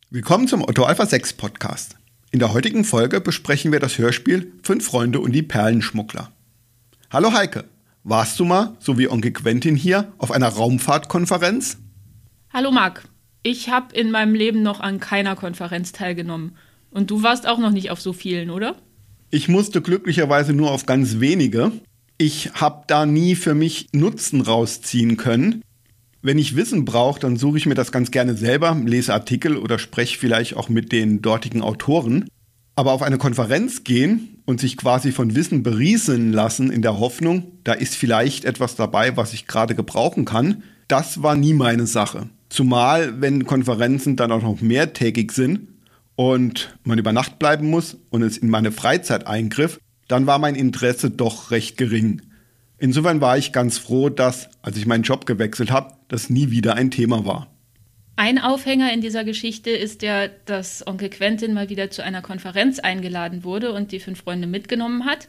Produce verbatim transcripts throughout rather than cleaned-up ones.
Willkommen zum Otto Alpha sechs Podcast. In der heutigen Folge besprechen wir das Hörspiel Fünf Freunde und die Perlenschmuggler. Hallo Heike, warst du mal, so wie Onkel Quentin hier, auf einer Raumfahrtkonferenz? Hallo Marc, ich habe in meinem Leben noch an keiner Konferenz teilgenommen. Und du warst auch noch nicht auf so vielen, oder? Ich musste glücklicherweise nur auf ganz wenige. Ich habe da nie für mich Nutzen rausziehen können. Wenn ich Wissen brauche, dann suche ich mir das ganz gerne selber, lese Artikel oder spreche vielleicht auch mit den dortigen Autoren. Aber auf eine Konferenz gehen und sich quasi von Wissen berieseln lassen in der Hoffnung, da ist vielleicht etwas dabei, was ich gerade gebrauchen kann, das war nie meine Sache. Zumal, wenn Konferenzen dann auch noch mehrtägig sind und man über Nacht bleiben muss und es in meine Freizeit eingriff, dann war mein Interesse doch recht gering. Insofern war ich ganz froh, dass, als ich meinen Job gewechselt habe, das nie wieder ein Thema war. Ein Aufhänger in dieser Geschichte ist ja, dass Onkel Quentin mal wieder zu einer Konferenz eingeladen wurde und die fünf Freunde mitgenommen hat.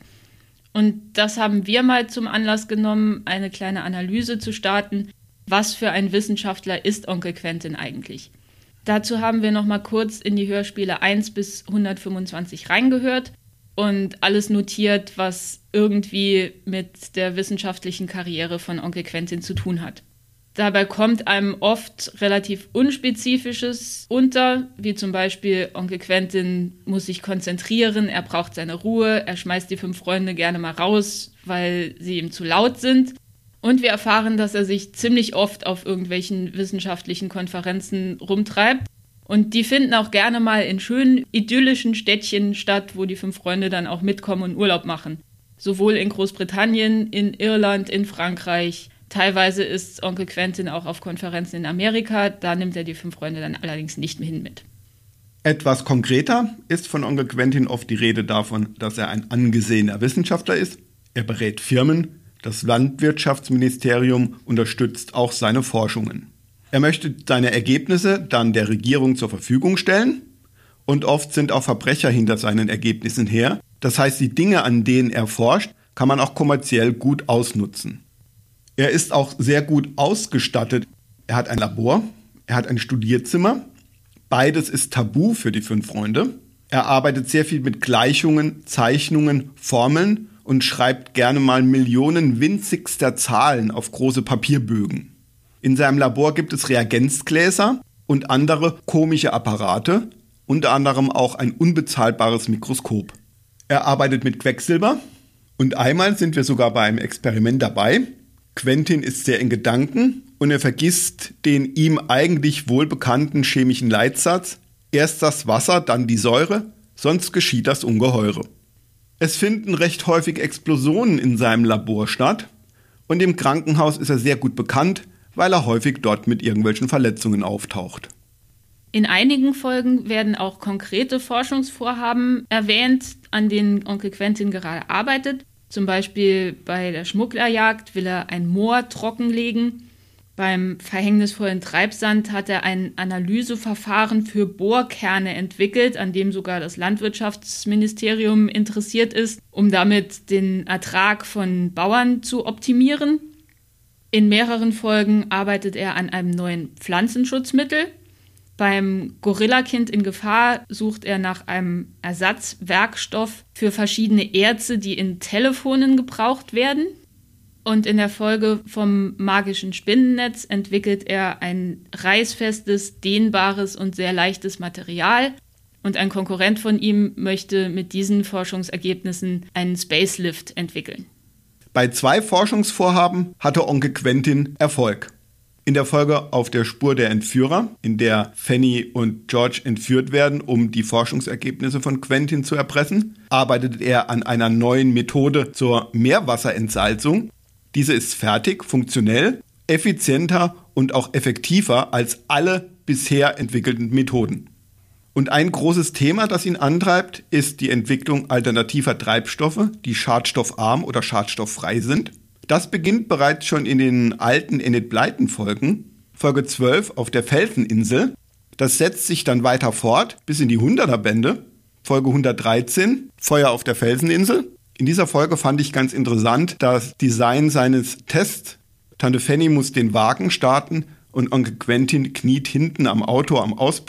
Und das haben wir mal zum Anlass genommen, eine kleine Analyse zu starten. Was für ein Wissenschaftler ist Onkel Quentin eigentlich? Dazu haben wir noch mal kurz in die Hörspiele eins bis hundertfünfundzwanzig reingehört und alles notiert, was irgendwie mit der wissenschaftlichen Karriere von Onkel Quentin zu tun hat. Dabei kommt einem oft relativ Unspezifisches unter, wie zum Beispiel Onkel Quentin muss sich konzentrieren, er braucht seine Ruhe, er schmeißt die fünf Freunde gerne mal raus, weil sie ihm zu laut sind. Und wir erfahren, dass er sich ziemlich oft auf irgendwelchen wissenschaftlichen Konferenzen rumtreibt. Und die finden auch gerne mal in schönen, idyllischen Städtchen statt, wo die fünf Freunde dann auch mitkommen und Urlaub machen. Sowohl in Großbritannien, in Irland, in Frankreich. Teilweise ist Onkel Quentin auch auf Konferenzen in Amerika. Da nimmt er die fünf Freunde dann allerdings nicht mehr hin mit. Etwas konkreter ist von Onkel Quentin oft die Rede davon, dass er ein angesehener Wissenschaftler ist. Er berät Firmen. Das Landwirtschaftsministerium unterstützt auch seine Forschungen. Er möchte seine Ergebnisse dann der Regierung zur Verfügung stellen und oft sind auch Verbrecher hinter seinen Ergebnissen her. Das heißt, die Dinge, an denen er forscht, kann man auch kommerziell gut ausnutzen. Er ist auch sehr gut ausgestattet. Er hat ein Labor, er hat ein Studierzimmer. Beides ist tabu für die fünf Freunde. Er arbeitet sehr viel mit Gleichungen, Zeichnungen, Formeln und schreibt gerne mal Millionen winzigster Zahlen auf große Papierbögen. In seinem Labor gibt es Reagenzgläser und andere komische Apparate, unter anderem auch ein unbezahlbares Mikroskop. Er arbeitet mit Quecksilber und einmal sind wir sogar bei einem Experiment dabei. Quentin ist sehr in Gedanken und er vergisst den ihm eigentlich wohlbekannten chemischen Leitsatz: erst das Wasser, dann die Säure, sonst geschieht das Ungeheure. Es finden recht häufig Explosionen in seinem Labor statt und im Krankenhaus ist er sehr gut bekannt, weil er häufig dort mit irgendwelchen Verletzungen auftaucht. In einigen Folgen werden auch konkrete Forschungsvorhaben erwähnt, an denen Onkel Quentin gerade arbeitet. Zum Beispiel bei der Schmugglerjagd will er ein Moor trockenlegen. Beim verhängnisvollen Treibsand hat er ein Analyseverfahren für Bohrkerne entwickelt, an dem sogar das Landwirtschaftsministerium interessiert ist, um damit den Ertrag von Bauern zu optimieren. In mehreren Folgen arbeitet er an einem neuen Pflanzenschutzmittel. Beim Gorillakind in Gefahr sucht er nach einem Ersatzwerkstoff für verschiedene Erze, die in Telefonen gebraucht werden. Und in der Folge vom magischen Spinnennetz entwickelt er ein reißfestes, dehnbares und sehr leichtes Material. Und ein Konkurrent von ihm möchte mit diesen Forschungsergebnissen einen Spacelift entwickeln. Bei zwei Forschungsvorhaben hatte Onkel Quentin Erfolg. In der Folge Auf der Spur der Entführer, in der Fanny und George entführt werden, um die Forschungsergebnisse von Quentin zu erpressen, arbeitet er an einer neuen Methode zur Meerwasserentsalzung. Diese ist fertig, funktionell, effizienter und auch effektiver als alle bisher entwickelten Methoden. Und ein großes Thema, das ihn antreibt, ist die Entwicklung alternativer Treibstoffe, die schadstoffarm oder schadstofffrei sind. Das beginnt bereits schon in den alten Enid Blyton-Folgen, Folge zwölf auf der Felseninsel. Das setzt sich dann weiter fort bis in die hunderter-Bände, Folge hundertdreizehn, Feuer auf der Felseninsel. In dieser Folge fand ich ganz interessant das Design seines Tests. Tante Fanny muss den Wagen starten und Onkel Quentin kniet hinten am Auto am Auspuff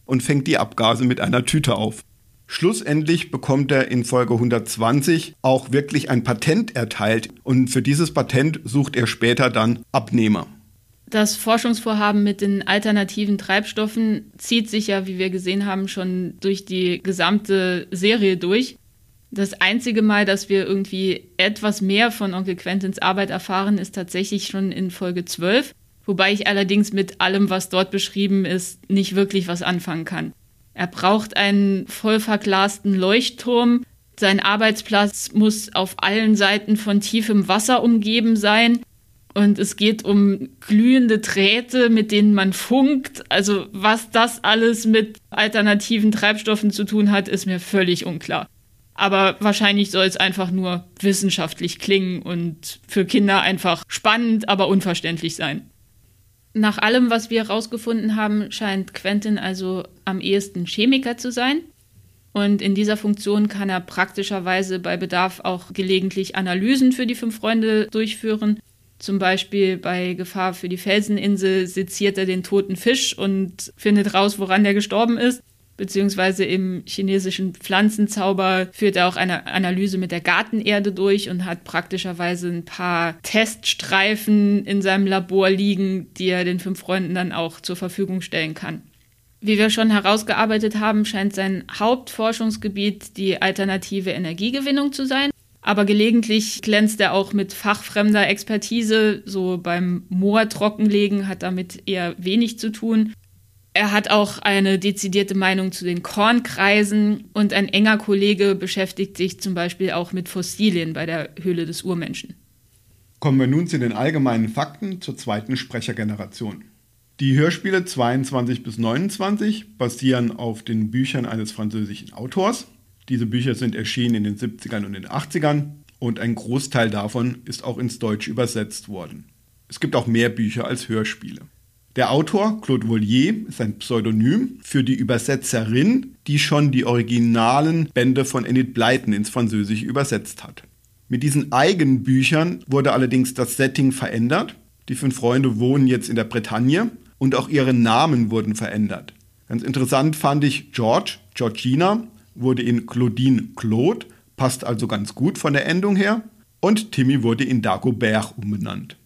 und fängt die Abgase mit einer Tüte auf. Schlussendlich bekommt er in Folge hundertzwanzig auch wirklich ein Patent erteilt und für dieses Patent sucht er später dann Abnehmer. Das Forschungsvorhaben mit den alternativen Treibstoffen zieht sich ja, wie wir gesehen haben, schon durch die gesamte Serie durch. Das einzige Mal, dass wir irgendwie etwas mehr von Onkel Quentins Arbeit erfahren, ist tatsächlich schon in Folge zwölf, wobei ich allerdings mit allem, was dort beschrieben ist, nicht wirklich was anfangen kann. Er braucht einen voll verglasten Leuchtturm, sein Arbeitsplatz muss auf allen Seiten von tiefem Wasser umgeben sein und es geht um glühende Drähte, mit denen man funkt. Also was das alles mit alternativen Treibstoffen zu tun hat, ist mir völlig unklar. Aber wahrscheinlich soll es einfach nur wissenschaftlich klingen und für Kinder einfach spannend, aber unverständlich sein. Nach allem, was wir herausgefunden haben, scheint Quentin also am ehesten Chemiker zu sein. Und in dieser Funktion kann er praktischerweise bei Bedarf auch gelegentlich Analysen für die fünf Freunde durchführen. Zum Beispiel bei Gefahr für die Felseninsel seziert er den toten Fisch und findet raus, woran der gestorben ist. Beziehungsweise im chinesischen Pflanzenzauber führt er auch eine Analyse mit der Gartenerde durch und hat praktischerweise ein paar Teststreifen in seinem Labor liegen, die er den fünf Freunden dann auch zur Verfügung stellen kann. Wie wir schon herausgearbeitet haben, scheint sein Hauptforschungsgebiet die alternative Energiegewinnung zu sein. Aber gelegentlich glänzt er auch mit fachfremder Expertise, so beim Moortrockenlegen hat damit eher wenig zu tun. Er hat auch eine dezidierte Meinung zu den Kornkreisen und ein enger Kollege beschäftigt sich zum Beispiel auch mit Fossilien bei der Höhle des Urmenschen. Kommen wir nun zu den allgemeinen Fakten zur zweiten Sprechergeneration. Die Hörspiele zweiundzwanzig bis neunundzwanzig basieren auf den Büchern eines französischen Autors. Diese Bücher sind erschienen in den siebzigern und den achtzigern und ein Großteil davon ist auch ins Deutsche übersetzt worden. Es gibt auch mehr Bücher als Hörspiele. Der Autor, Claude Vollier, ist ein Pseudonym für die Übersetzerin, die schon die originalen Bände von Enid Blyton ins Französische übersetzt hat. Mit diesen eigenen Büchern wurde allerdings das Setting verändert. Die fünf Freunde wohnen jetzt in der Bretagne und auch ihre Namen wurden verändert. Ganz interessant fand ich George, Georgina, wurde in Claudine Claude, passt also ganz gut von der Endung her. Und Timmy wurde in Dagobert umbenannt.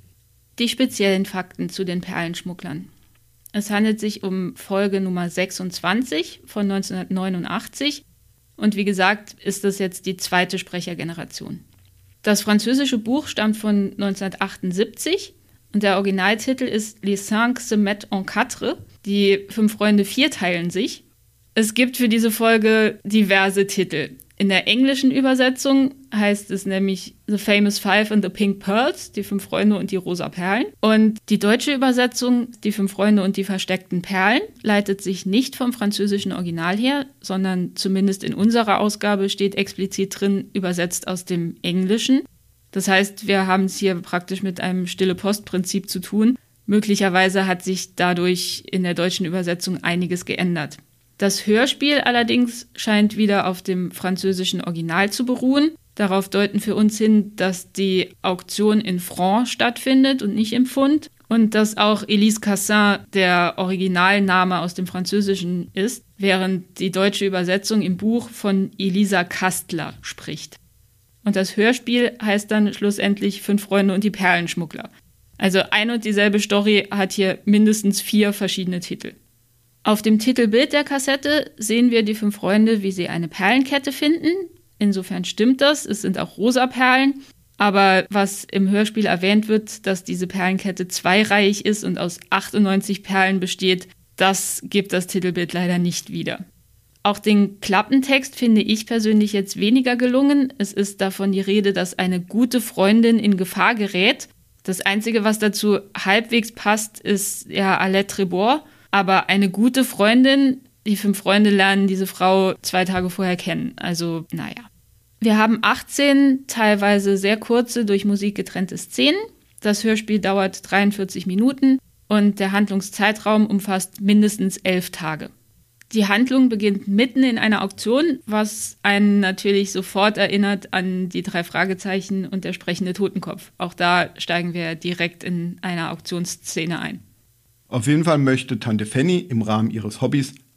Die speziellen Fakten zu den Perlenschmugglern. Es handelt sich um Folge Nummer sechsundzwanzig von neunzehnhundertneunundachtzig und wie gesagt ist das jetzt die zweite Sprechergeneration. Das französische Buch stammt von neunzehnhundertachtundsiebzig und der Originaltitel ist Les cinq se mettent en quatre. Die fünf Freunde vierteilen sich. Es gibt für diese Folge diverse Titel. In der englischen Übersetzung heißt es nämlich The Famous Five and the Pink Pearls, die fünf Freunde und die rosa Perlen. Und die deutsche Übersetzung, die fünf Freunde und die versteckten Perlen, leitet sich nicht vom französischen Original her, sondern zumindest in unserer Ausgabe steht explizit drin, übersetzt aus dem Englischen. Das heißt, wir haben es hier praktisch mit einem Stille-Post-Prinzip zu tun. Möglicherweise hat sich dadurch in der deutschen Übersetzung einiges geändert. Das Hörspiel allerdings scheint wieder auf dem französischen Original zu beruhen. Darauf deuten für uns hin, dass die Auktion in Francs stattfindet und nicht im Pfund und dass auch Elise Cassin der Originalname aus dem Französischen ist, während die deutsche Übersetzung im Buch von Elisa Kastler spricht. Und das Hörspiel heißt dann schlussendlich Fünf Freunde und die Perlenschmuggler. Also ein und dieselbe Story hat hier mindestens vier verschiedene Titel. Auf dem Titelbild der Kassette sehen wir die fünf Freunde, wie sie eine Perlenkette finden. Insofern stimmt das, es sind auch rosa Perlen. Aber was im Hörspiel erwähnt wird, dass diese Perlenkette zweireihig ist und aus achtundneunzig Perlen besteht, das gibt das Titelbild leider nicht wieder. Auch den Klappentext finde ich persönlich jetzt weniger gelungen. Es ist davon die Rede, dass eine gute Freundin in Gefahr gerät. Das Einzige, was dazu halbwegs passt, ist ja Alette Trébord. Aber eine gute Freundin, die fünf Freunde lernen diese Frau zwei Tage vorher kennen. Also, naja. Wir haben achtzehn, teilweise sehr kurze, durch Musik getrennte Szenen. Das Hörspiel dauert dreiundvierzig Minuten und der Handlungszeitraum umfasst mindestens elf Tage. Die Handlung beginnt mitten in einer Auktion, was einen natürlich sofort erinnert an die drei Fragezeichen und der sprechende Totenkopf. Auch da steigen wir direkt in einer Auktionsszene ein. Auf jeden Fall möchte Tante Fanny im Rahmen ihres Hobbys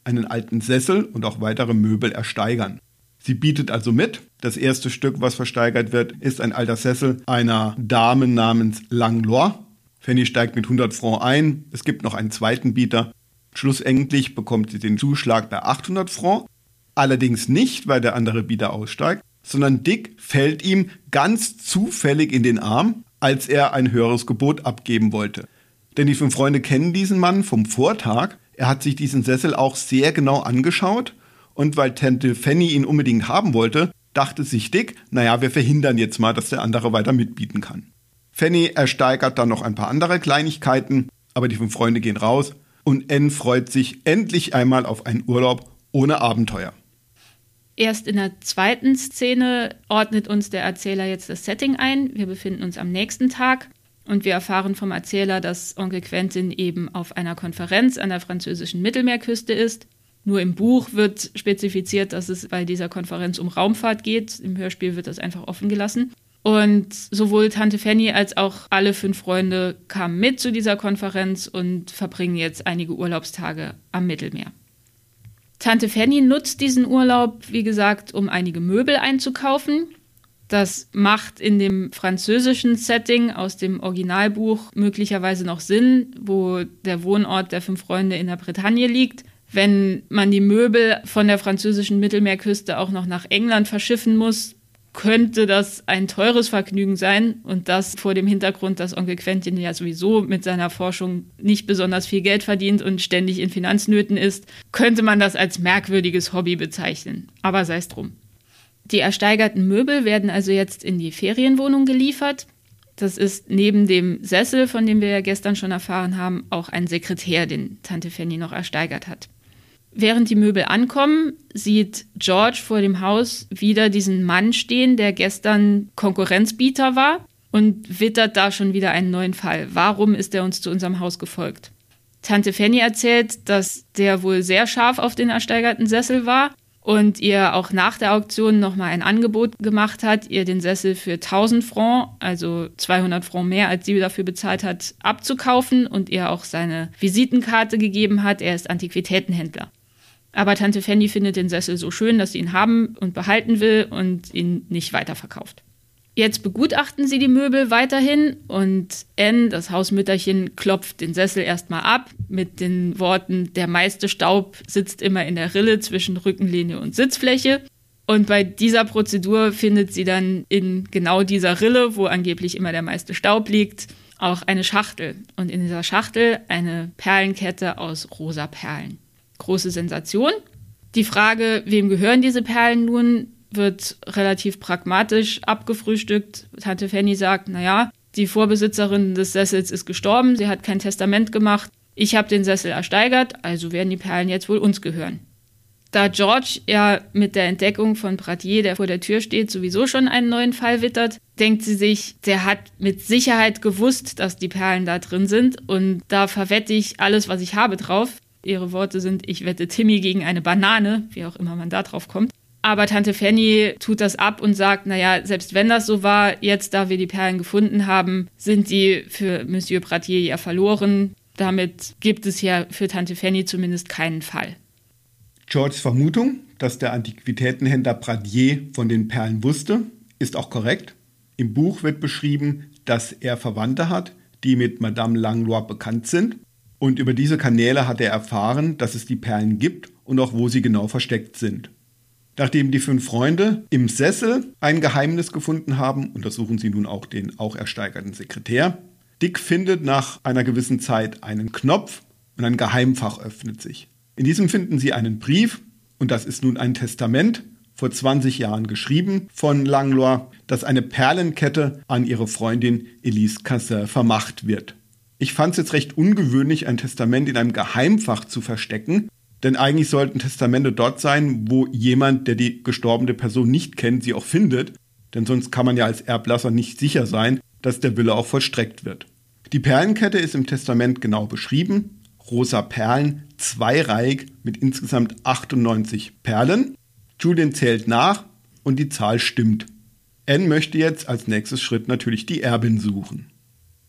einen alten Sessel und auch weitere Möbel ersteigern. Sie bietet also mit. Das erste Stück, was versteigert wird, ist ein alter Sessel einer Dame namens Langlois. Fanny steigt mit hundert Francs ein. Es gibt noch einen zweiten Bieter. Schlussendlich bekommt sie den Zuschlag bei achthundert Francs. Allerdings nicht, weil der andere Bieter aussteigt, sondern Dick fällt ihm ganz zufällig in den Arm, als er ein höheres Gebot abgeben wollte. Denn die fünf Freunde kennen diesen Mann vom Vortag. Er hat sich diesen Sessel auch sehr genau angeschaut. Und weil Tante Fanny ihn unbedingt haben wollte, dachte sich Dick, naja, wir verhindern jetzt mal, dass der andere weiter mitbieten kann. Fanny ersteigert dann noch ein paar andere Kleinigkeiten, aber die fünf Freunde gehen raus und Anne freut sich endlich einmal auf einen Urlaub ohne Abenteuer. Erst in der zweiten Szene ordnet uns der Erzähler jetzt das Setting ein. Wir befinden uns am nächsten Tag und wir erfahren vom Erzähler, dass Onkel Quentin eben auf einer Konferenz an der französischen Mittelmeerküste ist. Nur im Buch wird spezifiziert, dass es bei dieser Konferenz um Raumfahrt geht. Im Hörspiel wird das einfach offen gelassen. Und sowohl Tante Fanny als auch alle fünf Freunde kamen mit zu dieser Konferenz und verbringen jetzt einige Urlaubstage am Mittelmeer. Tante Fanny nutzt diesen Urlaub, wie gesagt, um einige Möbel einzukaufen. Das macht in dem französischen Setting aus dem Originalbuch möglicherweise noch Sinn, wo der Wohnort der fünf Freunde in der Bretagne liegt. Wenn man die Möbel von der französischen Mittelmeerküste auch noch nach England verschiffen muss, könnte das ein teures Vergnügen sein. Und das vor dem Hintergrund, dass Onkel Quentin ja sowieso mit seiner Forschung nicht besonders viel Geld verdient und ständig in Finanznöten ist, könnte man das als merkwürdiges Hobby bezeichnen. Aber sei es drum. Die ersteigerten Möbel werden also jetzt in die Ferienwohnung geliefert. Das ist neben dem Sessel, von dem wir ja gestern schon erfahren haben, auch ein Sekretär, den Tante Fanny noch ersteigert hat. Während die Möbel ankommen, sieht George vor dem Haus wieder diesen Mann stehen, der gestern Konkurrenzbieter war und wittert da schon wieder einen neuen Fall. Warum ist er uns zu unserem Haus gefolgt? Tante Fanny erzählt, dass der wohl sehr scharf auf den ersteigerten Sessel war und ihr auch nach der Auktion nochmal ein Angebot gemacht hat, ihr den Sessel für tausend Francs, also zweihundert Francs mehr, als sie dafür bezahlt hat, abzukaufen und ihr auch seine Visitenkarte gegeben hat. Er ist Antiquitätenhändler. Aber Tante Fanny findet den Sessel so schön, dass sie ihn haben und behalten will und ihn nicht weiterverkauft. Jetzt begutachten sie die Möbel weiterhin und Anne, das Hausmütterchen, klopft den Sessel erstmal ab mit den Worten, der meiste Staub sitzt immer in der Rille zwischen Rückenlehne und Sitzfläche. Und bei dieser Prozedur findet sie dann in genau dieser Rille, wo angeblich immer der meiste Staub liegt, auch eine Schachtel. Und in dieser Schachtel eine Perlenkette aus rosa Perlen. Große Sensation. Die Frage, wem gehören diese Perlen nun, wird relativ pragmatisch abgefrühstückt. Tante Fanny sagt, naja, die Vorbesitzerin des Sessels ist gestorben, sie hat kein Testament gemacht, ich habe den Sessel ersteigert, also werden die Perlen jetzt wohl uns gehören. Da George ja mit der Entdeckung von Pradier, der vor der Tür steht, sowieso schon einen neuen Fall wittert, denkt sie sich, der hat mit Sicherheit gewusst, dass die Perlen da drin sind und da verwette ich alles, was ich habe, drauf. Ihre Worte sind, ich wette Timmy gegen eine Banane, wie auch immer man da drauf kommt. Aber Tante Fanny tut das ab und sagt, naja, selbst wenn das so war, jetzt, da wir die Perlen gefunden haben, sind die für Monsieur Pradier ja verloren. Damit gibt es ja für Tante Fanny zumindest keinen Fall. Georges Vermutung, dass der Antiquitätenhändler Pradier von den Perlen wusste, ist auch korrekt. Im Buch wird beschrieben, dass er Verwandte hat, die mit Madame Langlois bekannt sind. Und über diese Kanäle hat er erfahren, dass es die Perlen gibt und auch wo sie genau versteckt sind. Nachdem die fünf Freunde im Sessel ein Geheimnis gefunden haben, untersuchen sie nun auch den auch ersteigerten Sekretär. Dick findet nach einer gewissen Zeit einen Knopf und ein Geheimfach öffnet sich. In diesem finden sie einen Brief und das ist nun ein Testament, vor zwanzig Jahren geschrieben von Langlois, dass eine Perlenkette an ihre Freundin Elise Cassin vermacht wird. Ich fand es jetzt recht ungewöhnlich, ein Testament in einem Geheimfach zu verstecken, denn eigentlich sollten Testamente dort sein, wo jemand, der die gestorbene Person nicht kennt, sie auch findet, denn sonst kann man ja als Erblasser nicht sicher sein, dass der Wille auch vollstreckt wird. Die Perlenkette ist im Testament genau beschrieben, rosa Perlen, zweireihig mit insgesamt achtundneunzig Perlen. Julian zählt nach und die Zahl stimmt. Anne möchte jetzt als nächstes Schritt natürlich die Erbin suchen.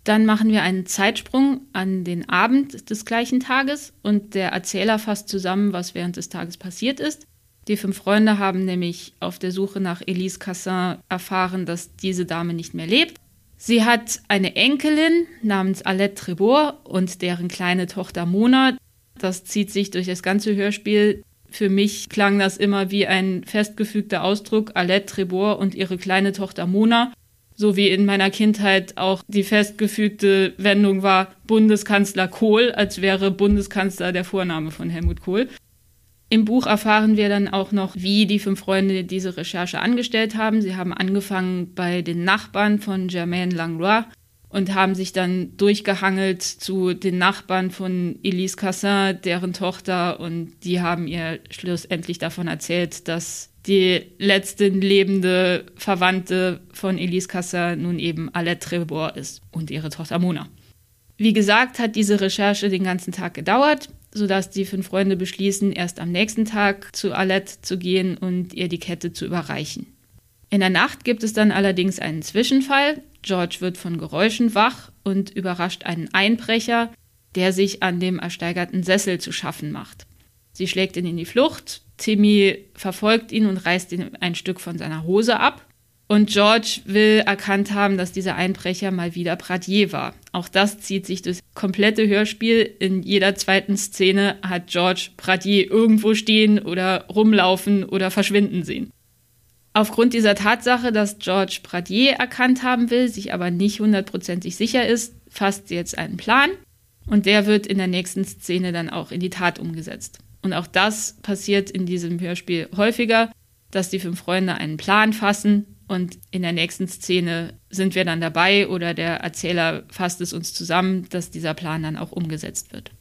Dann machen wir einen Zeitsprung an den Abend des gleichen Tages und der Erzähler fasst zusammen, was während des Tages passiert ist. Die fünf Freunde haben nämlich auf der Suche nach Elise Cassin erfahren, dass diese Dame nicht mehr lebt. Sie hat eine Enkelin namens Alette Trébord und deren kleine Tochter Mona. Das zieht sich durch das ganze Hörspiel. Für mich klang das immer wie ein festgefügter Ausdruck, Alette Trébord und ihre kleine Tochter Mona. So wie in meiner Kindheit auch die festgefügte Wendung war Bundeskanzler Kohl, als wäre Bundeskanzler der Vorname von Helmut Kohl. Im Buch erfahren wir dann auch noch, wie die fünf Freunde diese Recherche angestellt haben. Sie haben angefangen bei den Nachbarn von Germaine Langlois und haben sich dann durchgehangelt zu den Nachbarn von Elise Cassin, deren Tochter, und die haben ihr schlussendlich davon erzählt, dass die letzte lebende Verwandte von Elise Cassin nun eben Alette Trébord ist und ihre Tochter Mona. Wie gesagt, hat diese Recherche den ganzen Tag gedauert, sodass die fünf Freunde beschließen, erst am nächsten Tag zu Alette zu gehen und ihr die Kette zu überreichen. In der Nacht gibt es dann allerdings einen Zwischenfall. George wird von Geräuschen wach und überrascht einen Einbrecher, der sich an dem ersteigerten Sessel zu schaffen macht. Sie schlägt ihn in die Flucht, Timmy verfolgt ihn und reißt ihm ein Stück von seiner Hose ab. Und George will erkannt haben, dass dieser Einbrecher mal wieder Pradier war. Auch das zieht sich durchs komplette Hörspiel. In jeder zweiten Szene hat George Pradier irgendwo stehen oder rumlaufen oder verschwinden sehen. Aufgrund dieser Tatsache, dass George Pradier erkannt haben will, sich aber nicht hundertprozentig sicher ist, fasst sie jetzt einen Plan. Und der wird in der nächsten Szene dann auch in die Tat umgesetzt. Und auch das passiert in diesem Hörspiel häufiger, dass die fünf Freunde einen Plan fassen und in der nächsten Szene sind wir dann dabei oder der Erzähler fasst es uns zusammen, dass dieser Plan dann auch umgesetzt wird.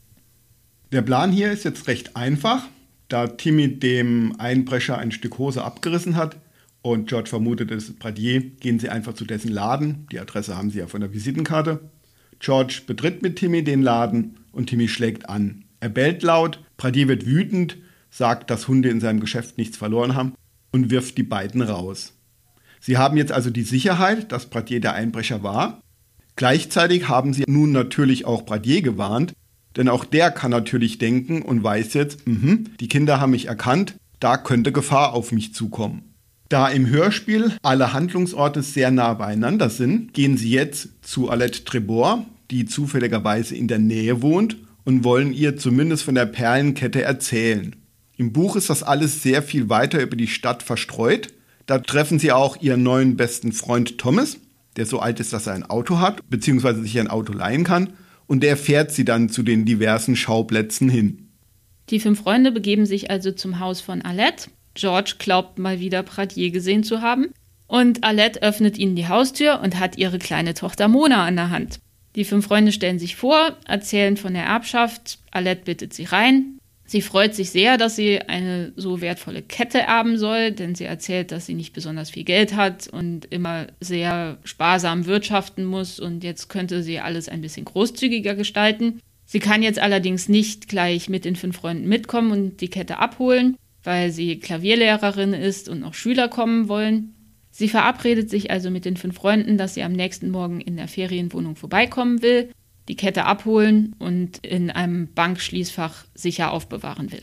Der Plan hier ist jetzt recht einfach, da Timmy dem Einbrecher ein Stück Hose abgerissen hat und George vermutet, es ist Pradier, gehen sie einfach zu dessen Laden. Die Adresse haben sie ja von der Visitenkarte. George betritt mit Timmy den Laden und Timmy schlägt an. Er bellt laut, Pradier wird wütend, sagt, dass Hunde in seinem Geschäft nichts verloren haben und wirft die beiden raus. Sie haben jetzt also die Sicherheit, dass Pradier der Einbrecher war. Gleichzeitig haben sie nun natürlich auch Pradier gewarnt, denn auch der kann natürlich denken und weiß jetzt, mh, die Kinder haben mich erkannt, da könnte Gefahr auf mich zukommen. Da im Hörspiel alle Handlungsorte sehr nah beieinander sind, gehen sie jetzt zu Alette Trébord, die zufälligerweise in der Nähe wohnt, und wollen ihr zumindest von der Perlenkette erzählen. Im Buch ist das alles sehr viel weiter über die Stadt verstreut. Da treffen sie auch ihren neuen besten Freund Thomas, der so alt ist, dass er ein Auto hat, beziehungsweise sich ein Auto leihen kann. Und der fährt sie dann zu den diversen Schauplätzen hin. Die fünf Freunde begeben sich also zum Haus von Alette. George glaubt mal wieder Pradier gesehen zu haben. Und Alette öffnet ihnen die Haustür und hat ihre kleine Tochter Mona an der Hand. Die fünf Freunde stellen sich vor, erzählen von der Erbschaft. Alette bittet sie rein. Sie freut sich sehr, dass sie eine so wertvolle Kette erben soll, denn sie erzählt, dass sie nicht besonders viel Geld hat und immer sehr sparsam wirtschaften muss und jetzt könnte sie alles ein bisschen großzügiger gestalten. Sie kann jetzt allerdings nicht gleich mit den fünf Freunden mitkommen und die Kette abholen, weil sie Klavierlehrerin ist und noch Schüler kommen wollen. Sie verabredet sich also mit den fünf Freunden, dass sie am nächsten Morgen in der Ferienwohnung vorbeikommen will, die Kette abholen und in einem Bankschließfach sicher aufbewahren will.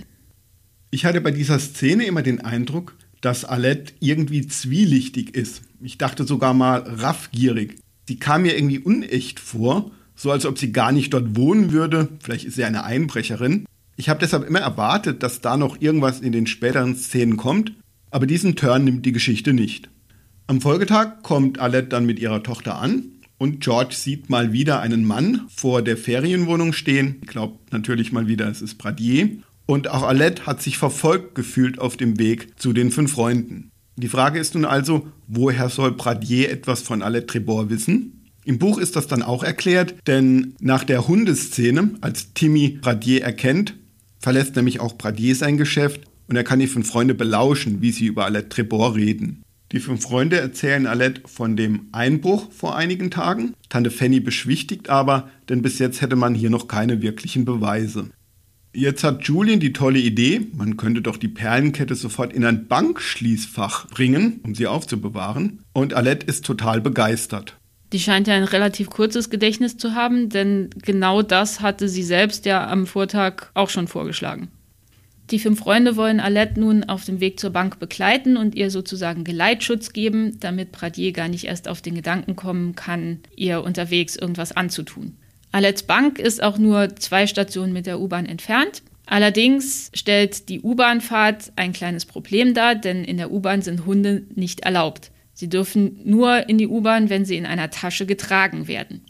Ich hatte bei dieser Szene immer den Eindruck, dass Alette irgendwie zwielichtig ist. Ich dachte sogar mal raffgierig. Sie kam mir irgendwie unecht vor, so als ob sie gar nicht dort wohnen würde. Vielleicht ist sie eine Einbrecherin. Ich habe deshalb immer erwartet, dass da noch irgendwas in den späteren Szenen kommt, aber diesen Turn nimmt die Geschichte nicht. Am Folgetag kommt Alette dann mit ihrer Tochter an und George sieht mal wieder einen Mann vor der Ferienwohnung stehen. Glaubt natürlich mal wieder, es ist Pradier. Und auch Alette hat sich verfolgt gefühlt auf dem Weg zu den fünf Freunden. Die Frage ist nun also, woher soll Pradier etwas von Alette Trébord wissen? Im Buch ist das dann auch erklärt, denn nach der Hundeszene, als Timmy Pradier erkennt, verlässt nämlich auch Pradier sein Geschäft und er kann die fünf Freunde belauschen, wie sie über Alette Trébord reden. Die fünf Freunde erzählen Alette von dem Einbruch vor einigen Tagen. Tante Fanny beschwichtigt aber, denn bis jetzt hätte man hier noch keine wirklichen Beweise. Jetzt hat Julian die tolle Idee, man könnte doch die Perlenkette sofort in ein Bankschließfach bringen, um sie aufzubewahren. Und Alette ist total begeistert. Die scheint ja ein relativ kurzes Gedächtnis zu haben, denn genau das hatte sie selbst ja am Vortag auch schon vorgeschlagen. Die fünf Freunde wollen Alette nun auf dem Weg zur Bank begleiten und ihr sozusagen Geleitschutz geben, damit Pradier gar nicht erst auf den Gedanken kommen kann, ihr unterwegs irgendwas anzutun. Alettes Bank ist auch nur zwei Stationen mit der U-Bahn entfernt. Allerdings stellt die U-Bahn-Fahrt ein kleines Problem dar, denn in der U-Bahn sind Hunde nicht erlaubt. Sie dürfen nur in die U-Bahn, wenn sie in einer Tasche getragen werden.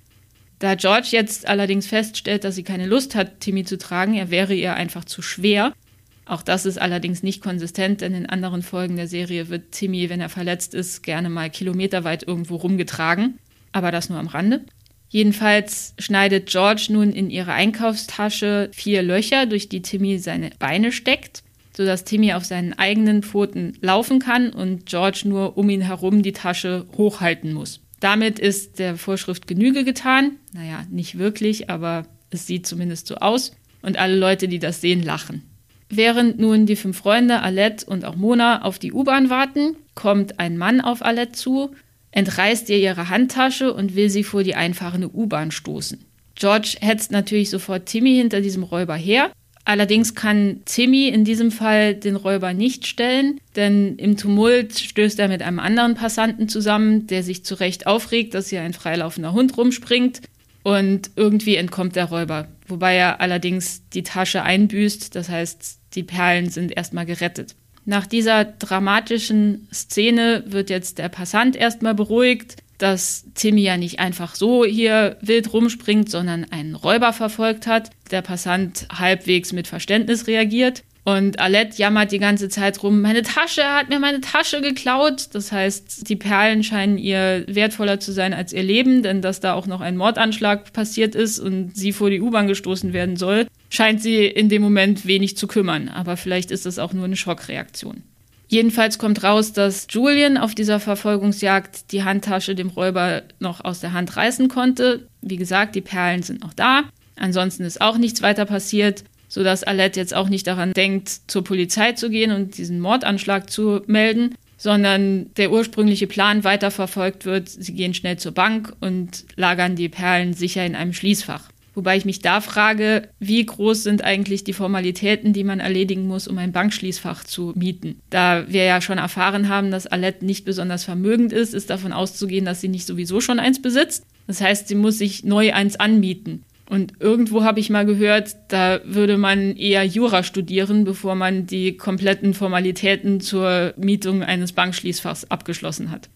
Da George jetzt allerdings feststellt, dass sie keine Lust hat, Timmy zu tragen, er wäre ihr einfach zu schwer. Auch das ist allerdings nicht konsistent, denn in anderen Folgen der Serie wird Timmy, wenn er verletzt ist, gerne mal kilometerweit irgendwo rumgetragen. Aber das nur am Rande. Jedenfalls schneidet George nun in ihre Einkaufstasche vier Löcher, durch die Timmy seine Beine steckt, sodass Timmy auf seinen eigenen Pfoten laufen kann und George nur um ihn herum die Tasche hochhalten muss. Damit ist der Vorschrift Genüge getan. Naja, nicht wirklich, aber es sieht zumindest so aus. Und alle Leute, die das sehen, lachen. Während nun die fünf Freunde, Alette und auch Mona, auf die U-Bahn warten, kommt ein Mann auf Alette zu, entreißt ihr ihre Handtasche und will sie vor die einfahrende U-Bahn stoßen. George hetzt natürlich sofort Timmy hinter diesem Räuber her. Allerdings kann Timmy in diesem Fall den Räuber nicht stellen, denn im Tumult stößt er mit einem anderen Passanten zusammen, der sich zu Recht aufregt, dass hier ein freilaufender Hund rumspringt, und irgendwie entkommt der Räuber, wobei er allerdings die Tasche einbüßt, das heißt, die Perlen sind erstmal gerettet. Nach dieser dramatischen Szene wird jetzt der Passant erstmal beruhigt, dass Timmy ja nicht einfach so hier wild rumspringt, sondern einen Räuber verfolgt hat. Der Passant halbwegs mit Verständnis reagiert. Und Alette jammert die ganze Zeit rum, meine Tasche, er hat mir meine Tasche geklaut. Das heißt, die Perlen scheinen ihr wertvoller zu sein als ihr Leben, denn dass da auch noch ein Mordanschlag passiert ist und sie vor die U-Bahn gestoßen werden soll, scheint sie in dem Moment wenig zu kümmern. Aber vielleicht ist es auch nur eine Schockreaktion. Jedenfalls kommt raus, dass Julian auf dieser Verfolgungsjagd die Handtasche dem Räuber noch aus der Hand reißen konnte. Wie gesagt, die Perlen sind noch da. Ansonsten ist auch nichts weiter passiert, sodass Alette jetzt auch nicht daran denkt, zur Polizei zu gehen und diesen Mordanschlag zu melden, sondern der ursprüngliche Plan weiterverfolgt wird. Sie gehen schnell zur Bank und lagern die Perlen sicher in einem Schließfach. Wobei ich mich da frage, wie groß sind eigentlich die Formalitäten, die man erledigen muss, um ein Bankschließfach zu mieten. Da wir ja schon erfahren haben, dass Alette nicht besonders vermögend ist, ist davon auszugehen, dass sie nicht sowieso schon eins besitzt. Das heißt, sie muss sich neu eins anmieten. Und irgendwo habe ich mal gehört, da würde man eher Jura studieren, bevor man die kompletten Formalitäten zur Mietung eines Bankschließfachs abgeschlossen hat.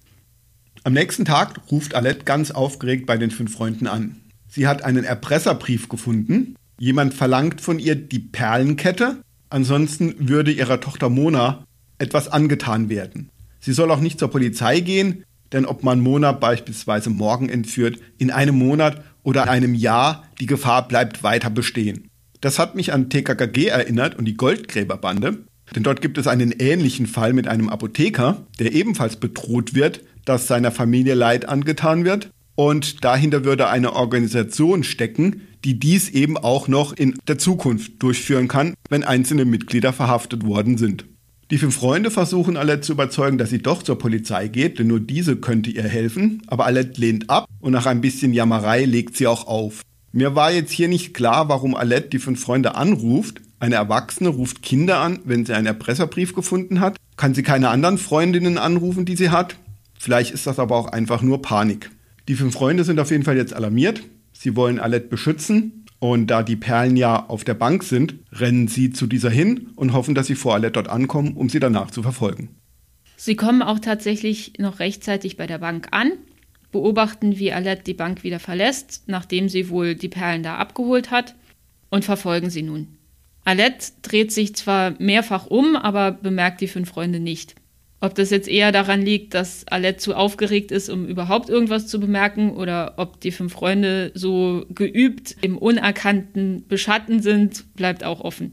Am nächsten Tag ruft Alette ganz aufgeregt bei den fünf Freunden an. Sie hat einen Erpresserbrief gefunden. Jemand verlangt von ihr die Perlenkette. Ansonsten würde ihrer Tochter Mona etwas angetan werden. Sie soll auch nicht zur Polizei gehen, denn ob man Mona beispielsweise morgen entführt, in einem Monat oder einem Jahr, die Gefahr bleibt weiter bestehen. Das hat mich an T K K G erinnert und die Goldgräberbande, denn dort gibt es einen ähnlichen Fall mit einem Apotheker, der ebenfalls bedroht wird, dass seiner Familie Leid angetan wird. Und dahinter würde eine Organisation stecken, die dies eben auch noch in der Zukunft durchführen kann, wenn einzelne Mitglieder verhaftet worden sind. Die fünf Freunde versuchen Alette zu überzeugen, dass sie doch zur Polizei geht, denn nur diese könnte ihr helfen. Aber Alette lehnt ab und nach ein bisschen Jammerei legt sie auch auf. Mir war jetzt hier nicht klar, warum Alette die fünf Freunde anruft. Eine Erwachsene ruft Kinder an, wenn sie einen Erpresserbrief gefunden hat. Kann sie keine anderen Freundinnen anrufen, die sie hat? Vielleicht ist das aber auch einfach nur Panik. Die fünf Freunde sind auf jeden Fall jetzt alarmiert. Sie wollen Alette beschützen. Und da die Perlen ja auf der Bank sind, rennen sie zu dieser hin und hoffen, dass sie vor Alette dort ankommen, um sie danach zu verfolgen. Sie kommen auch tatsächlich noch rechtzeitig bei der Bank an, beobachten, wie Alette die Bank wieder verlässt, nachdem sie wohl die Perlen da abgeholt hat, und verfolgen sie nun. Alette dreht sich zwar mehrfach um, aber bemerkt die fünf Freunde nicht. Ob das jetzt eher daran liegt, dass Alette zu aufgeregt ist, um überhaupt irgendwas zu bemerken, oder ob die fünf Freunde so geübt im unerkannten Beschatten sind, bleibt auch offen.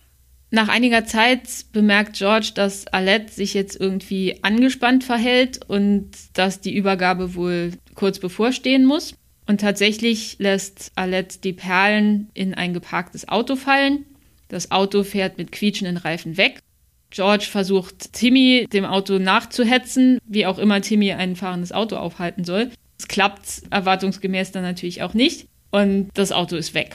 Nach einiger Zeit bemerkt George, dass Alette sich jetzt irgendwie angespannt verhält und dass die Übergabe wohl kurz bevorstehen muss. Und tatsächlich lässt Alette die Perlen in ein geparktes Auto fallen. Das Auto fährt mit quietschenden Reifen weg. George versucht, Timmy dem Auto nachzuhetzen, wie auch immer Timmy ein fahrendes Auto aufhalten soll. Es klappt erwartungsgemäß dann natürlich auch nicht und das Auto ist weg.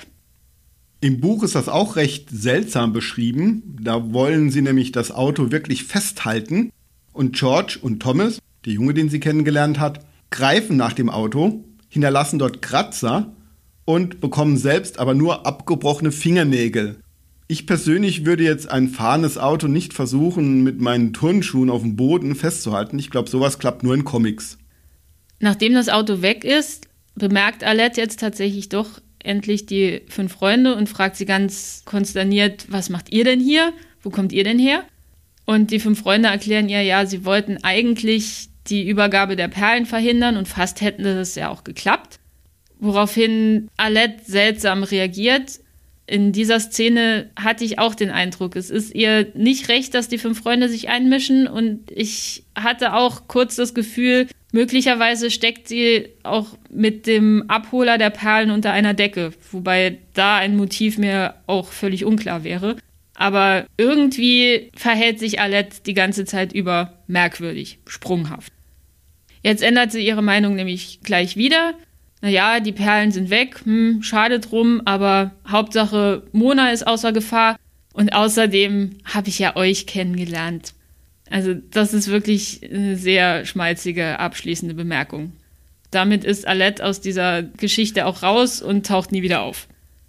Im Buch ist das auch recht seltsam beschrieben. Da wollen sie nämlich das Auto wirklich festhalten und George und Thomas, der Junge, den sie kennengelernt hat, greifen nach dem Auto, hinterlassen dort Kratzer und bekommen selbst aber nur abgebrochene Fingernägel. Ich persönlich würde jetzt ein fahrendes Auto nicht versuchen, mit meinen Turnschuhen auf dem Boden festzuhalten. Ich glaube, sowas klappt nur in Comics. Nachdem das Auto weg ist, bemerkt Alette jetzt tatsächlich doch endlich die fünf Freunde und fragt sie ganz konsterniert, was macht ihr denn hier? Wo kommt ihr denn her? Und die fünf Freunde erklären ihr, ja, sie wollten eigentlich die Übergabe der Perlen verhindern und fast hätten das ja auch geklappt. Woraufhin Alette seltsam reagiert. In dieser Szene hatte ich auch den Eindruck, es ist ihr nicht recht, dass die fünf Freunde sich einmischen und ich hatte auch kurz das Gefühl, möglicherweise steckt sie auch mit dem Abholer der Perlen unter einer Decke, wobei da ein Motiv mir auch völlig unklar wäre. Aber irgendwie verhält sich Alette die ganze Zeit über merkwürdig, sprunghaft. Jetzt ändert sie ihre Meinung nämlich gleich wieder. Naja, die Perlen sind weg, hm, schade drum, aber Hauptsache Mona ist außer Gefahr und außerdem habe ich ja euch kennengelernt. Also das ist wirklich eine sehr schmalzige, abschließende Bemerkung. Damit ist Alette aus dieser Geschichte auch raus und taucht nie wieder auf.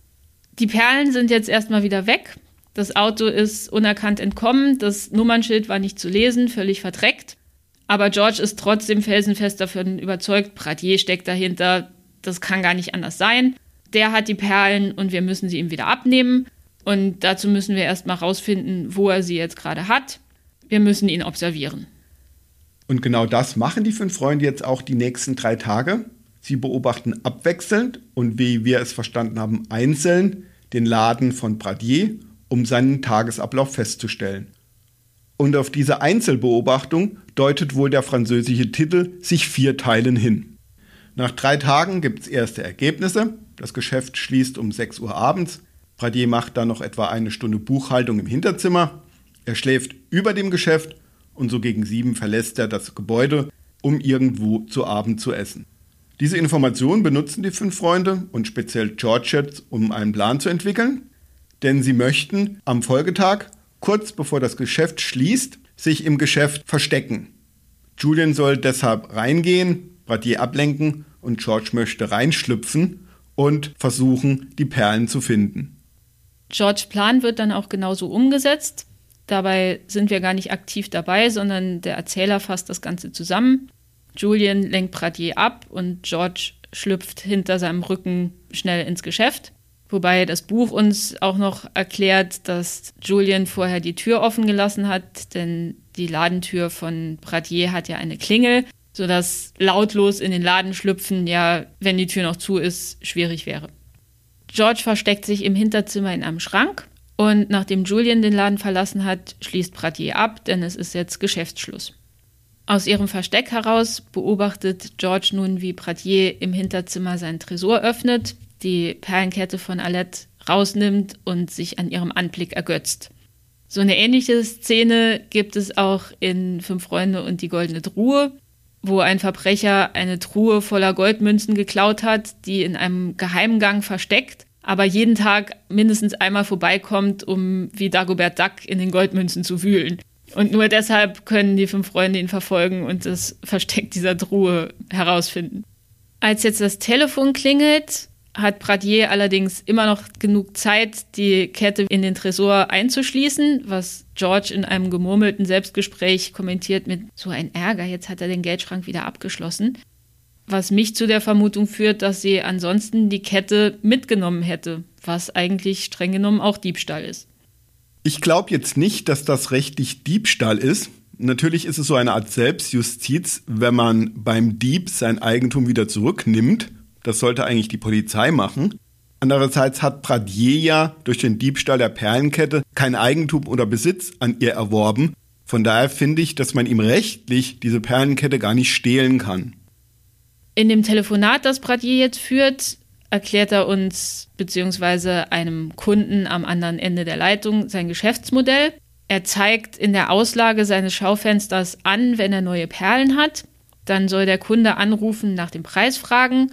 Die Perlen sind jetzt erstmal wieder weg. Das Auto ist unerkannt entkommen, das Nummernschild war nicht zu lesen, völlig verdreckt. Aber George ist trotzdem felsenfest davon überzeugt, Pradier steckt dahinter, das kann gar nicht anders sein. Der hat die Perlen und wir müssen sie ihm wieder abnehmen. Und dazu müssen wir erstmal rausfinden, wo er sie jetzt gerade hat. Wir müssen ihn observieren. Und genau das machen die fünf Freunde jetzt auch die nächsten drei Tage. Sie beobachten abwechselnd und wie wir es verstanden haben, einzeln den Laden von Pradier, um seinen Tagesablauf festzustellen. Und auf diese Einzelbeobachtung deutet wohl der französische Titel sich vier Teilen hin. Nach drei Tagen gibt es erste Ergebnisse. Das Geschäft schließt um sechs Uhr abends. Pradier macht dann noch etwa eine Stunde Buchhaltung im Hinterzimmer. Er schläft über dem Geschäft und so gegen sieben verlässt er das Gebäude, um irgendwo zu Abend zu essen. Diese Informationen benutzen die fünf Freunde und speziell George jetzt, um einen Plan zu entwickeln. Denn sie möchten am Folgetag, kurz bevor das Geschäft schließt, sich im Geschäft verstecken. Julian soll deshalb reingehen, Pradier ablenken und George möchte reinschlüpfen und versuchen, die Perlen zu finden. Georges Plan wird dann auch genauso umgesetzt. Dabei sind wir gar nicht aktiv dabei, sondern der Erzähler fasst das Ganze zusammen. Julian lenkt Pradier ab und George schlüpft hinter seinem Rücken schnell ins Geschäft. Wobei das Buch uns auch noch erklärt, dass Julian vorher die Tür offen gelassen hat, denn die Ladentür von Pradier hat ja eine Klingel, sodass lautlos in den Laden schlüpfen ja, wenn die Tür noch zu ist, schwierig wäre. George versteckt sich im Hinterzimmer in einem Schrank und nachdem Julian den Laden verlassen hat, schließt Pradier ab, denn es ist jetzt Geschäftsschluss. Aus ihrem Versteck heraus beobachtet George nun, wie Pradier im Hinterzimmer seinen Tresor öffnet, die Perlenkette von Alette rausnimmt und sich an ihrem Anblick ergötzt. So eine ähnliche Szene gibt es auch in Fünf Freunde und die goldene Truhe, wo ein Verbrecher eine Truhe voller Goldmünzen geklaut hat, die in einem Geheimgang versteckt, aber jeden Tag mindestens einmal vorbeikommt, um wie Dagobert Duck in den Goldmünzen zu wühlen. Und nur deshalb können die fünf Freunde ihn verfolgen und das Versteck dieser Truhe herausfinden. Als jetzt das Telefon klingelt, hat Pradier allerdings immer noch genug Zeit, die Kette in den Tresor einzuschließen, was George in einem gemurmelten Selbstgespräch kommentiert mit so ein Ärger, jetzt hat er den Geldschrank wieder abgeschlossen. Was mich zu der Vermutung führt, dass sie ansonsten die Kette mitgenommen hätte, was eigentlich streng genommen auch Diebstahl ist. Ich glaube jetzt nicht, dass das rechtlich Diebstahl ist. Natürlich ist es so eine Art Selbstjustiz, wenn man beim Dieb sein Eigentum wieder zurücknimmt. Das sollte eigentlich die Polizei machen. Andererseits hat Pradier ja durch den Diebstahl der Perlenkette kein Eigentum oder Besitz an ihr erworben. Von daher finde ich, dass man ihm rechtlich diese Perlenkette gar nicht stehlen kann. In dem Telefonat, das Pradier jetzt führt, erklärt er uns bzw. einem Kunden am anderen Ende der Leitung sein Geschäftsmodell. Er zeigt in der Auslage seines Schaufensters an, wenn er neue Perlen hat. Dann soll der Kunde anrufen, nach dem Preis fragen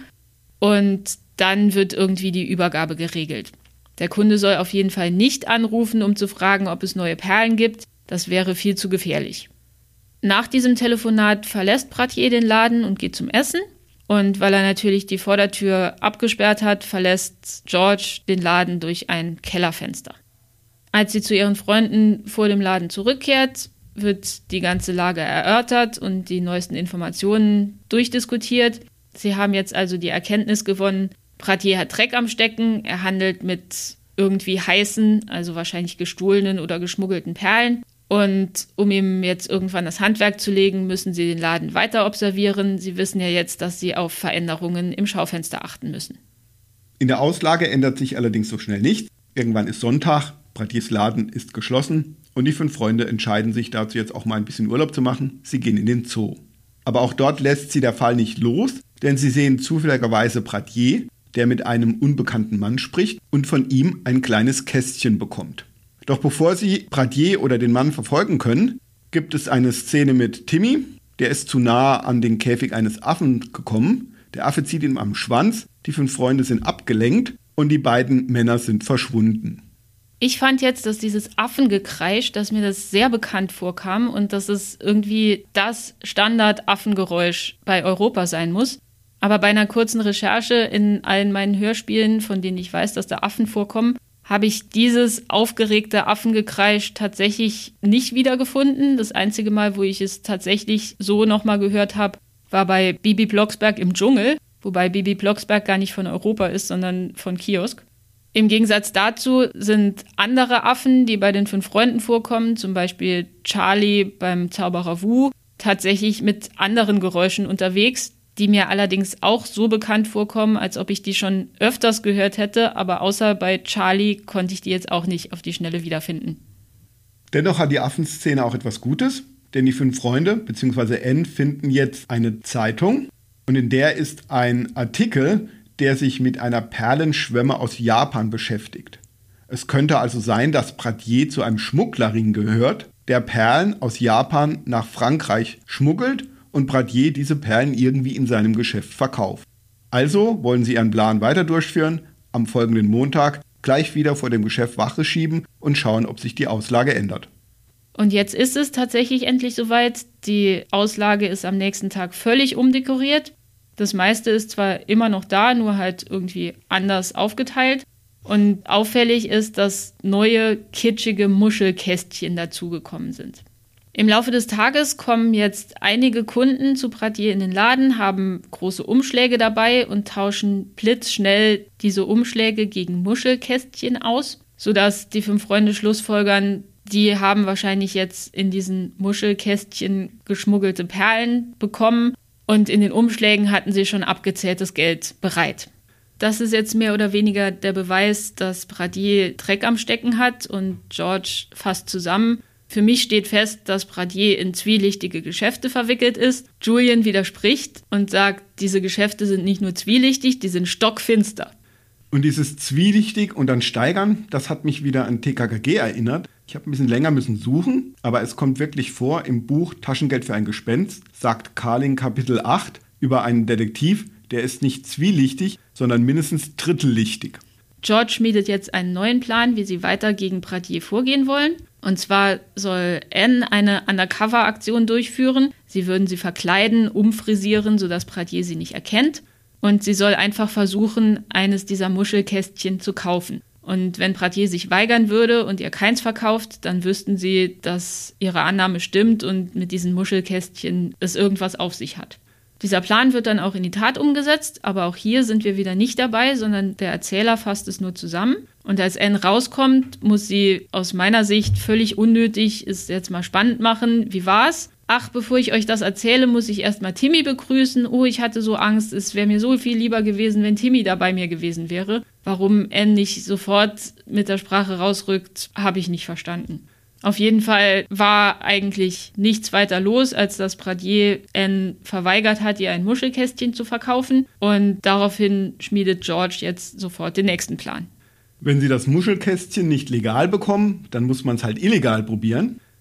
und dann wird irgendwie die Übergabe geregelt. Der Kunde soll auf jeden Fall nicht anrufen, um zu fragen, ob es neue Perlen gibt. Das wäre viel zu gefährlich. Nach diesem Telefonat verlässt Pradier den Laden und geht zum Essen. Und weil er natürlich die Vordertür abgesperrt hat, verlässt George den Laden durch ein Kellerfenster. Als sie zu ihren Freunden vor dem Laden zurückkehrt, wird die ganze Lage erörtert und die neuesten Informationen durchdiskutiert. Sie haben jetzt also die Erkenntnis gewonnen, Pradier hat Dreck am Stecken, er handelt mit irgendwie heißen, also wahrscheinlich gestohlenen oder geschmuggelten Perlen. Und um ihm jetzt irgendwann das Handwerk zu legen, müssen sie den Laden weiter observieren. Sie wissen ja jetzt, dass sie auf Veränderungen im Schaufenster achten müssen. In der Auslage ändert sich allerdings so schnell nichts. Irgendwann ist Sonntag, Pradiers Laden ist geschlossen und die fünf Freunde entscheiden sich dazu, jetzt auch mal ein bisschen Urlaub zu machen. Sie gehen in den Zoo. Aber auch dort lässt sie der Fall nicht los, denn sie sehen zufälligerweise Pradier, der mit einem unbekannten Mann spricht und von ihm ein kleines Kästchen bekommt. Doch bevor sie Pradier oder den Mann verfolgen können, gibt es eine Szene mit Timmy. Der ist zu nah an den Käfig eines Affen gekommen. Der Affe zieht ihn am Schwanz, die fünf Freunde sind abgelenkt und die beiden Männer sind verschwunden. Ich fand jetzt, dass dieses Affengekreisch, dass mir das sehr bekannt vorkam und dass es irgendwie das Standard-Affengeräusch bei Europa sein muss. Aber bei einer kurzen Recherche in allen meinen Hörspielen, von denen ich weiß, dass da Affen vorkommen, habe ich dieses aufgeregte Affengekreisch tatsächlich nicht wiedergefunden. Das einzige Mal, wo ich es tatsächlich so nochmal gehört habe, war bei Bibi Blocksberg im Dschungel, wobei Bibi Blocksberg gar nicht von Europa ist, sondern von Kiosk. Im Gegensatz dazu sind andere Affen, die bei den fünf Freunden vorkommen, zum Beispiel Charlie beim Zauberer Wu, tatsächlich mit anderen Geräuschen unterwegs, die mir allerdings auch so bekannt vorkommen, als ob ich die schon öfters gehört hätte, aber außer bei Charlie konnte ich die jetzt auch nicht auf die Schnelle wiederfinden. Dennoch hat die Affenszene auch etwas Gutes, denn die fünf Freunde bzw. N finden jetzt eine Zeitung und in der ist ein Artikel, der sich mit einer Perlenschwemme aus Japan beschäftigt. Es könnte also sein, dass Pradier zu einem Schmugglerring gehört, der Perlen aus Japan nach Frankreich schmuggelt und Pradier diese Perlen irgendwie in seinem Geschäft verkauft. Also wollen sie ihren Plan weiter durchführen, am folgenden Montag gleich wieder vor dem Geschäft Wache schieben und schauen, ob sich die Auslage ändert. Und jetzt ist es tatsächlich endlich soweit. Die Auslage ist am nächsten Tag völlig umdekoriert. Das meiste ist zwar immer noch da, nur halt irgendwie anders aufgeteilt. Und auffällig ist, dass neue, kitschige Muschelkästchen dazugekommen sind. Im Laufe des Tages kommen jetzt einige Kunden zu Pradier in den Laden, haben große Umschläge dabei und tauschen blitzschnell diese Umschläge gegen Muschelkästchen aus, sodass die fünf Freunde schlussfolgern, die haben wahrscheinlich jetzt in diesen Muschelkästchen geschmuggelte Perlen bekommen und in den Umschlägen hatten sie schon abgezähltes Geld bereit. Das ist jetzt mehr oder weniger der Beweis, dass Pradier Dreck am Stecken hat und George fasst zusammen. Für mich steht fest, dass Pradier in zwielichtige Geschäfte verwickelt ist. Julian widerspricht und sagt, diese Geschäfte sind nicht nur zwielichtig, die sind stockfinster. Und dieses zwielichtig und dann steigern, das hat mich wieder an T K K G erinnert. Ich habe ein bisschen länger müssen suchen, aber es kommt wirklich vor, im Buch Taschengeld für ein Gespenst sagt Carling Kapitel acht über einen Detektiv, der ist nicht zwielichtig, sondern mindestens drittellichtig. George schmiedet jetzt einen neuen Plan, wie sie weiter gegen Pradier vorgehen wollen. Und zwar soll Anne eine Undercover-Aktion durchführen. Sie würden sie verkleiden, umfrisieren, sodass Pradier sie nicht erkennt. Und sie soll einfach versuchen, eines dieser Muschelkästchen zu kaufen. Und wenn Pradier sich weigern würde und ihr keins verkauft, dann wüssten sie, dass ihre Annahme stimmt und mit diesen Muschelkästchen es irgendwas auf sich hat. Dieser Plan wird dann auch in die Tat umgesetzt, aber auch hier sind wir wieder nicht dabei, sondern der Erzähler fasst es nur zusammen. Und als Anne rauskommt, muss sie aus meiner Sicht völlig unnötig es jetzt mal spannend machen. Wie war's? Ach, bevor ich euch das erzähle, muss ich erstmal Timmy begrüßen. Oh, ich hatte so Angst, es wäre mir so viel lieber gewesen, wenn Timmy da bei mir gewesen wäre. Warum Anne nicht sofort mit der Sprache rausrückt, habe ich nicht verstanden. Auf jeden Fall war eigentlich nichts weiter los, als dass Pradier Anne verweigert hat, ihr ein Muschelkästchen zu verkaufen. Und daraufhin schmiedet George jetzt sofort den nächsten Plan. Wenn sie das Muschelkästchen nicht legal bekommen, dann muss man es halt illegal probieren.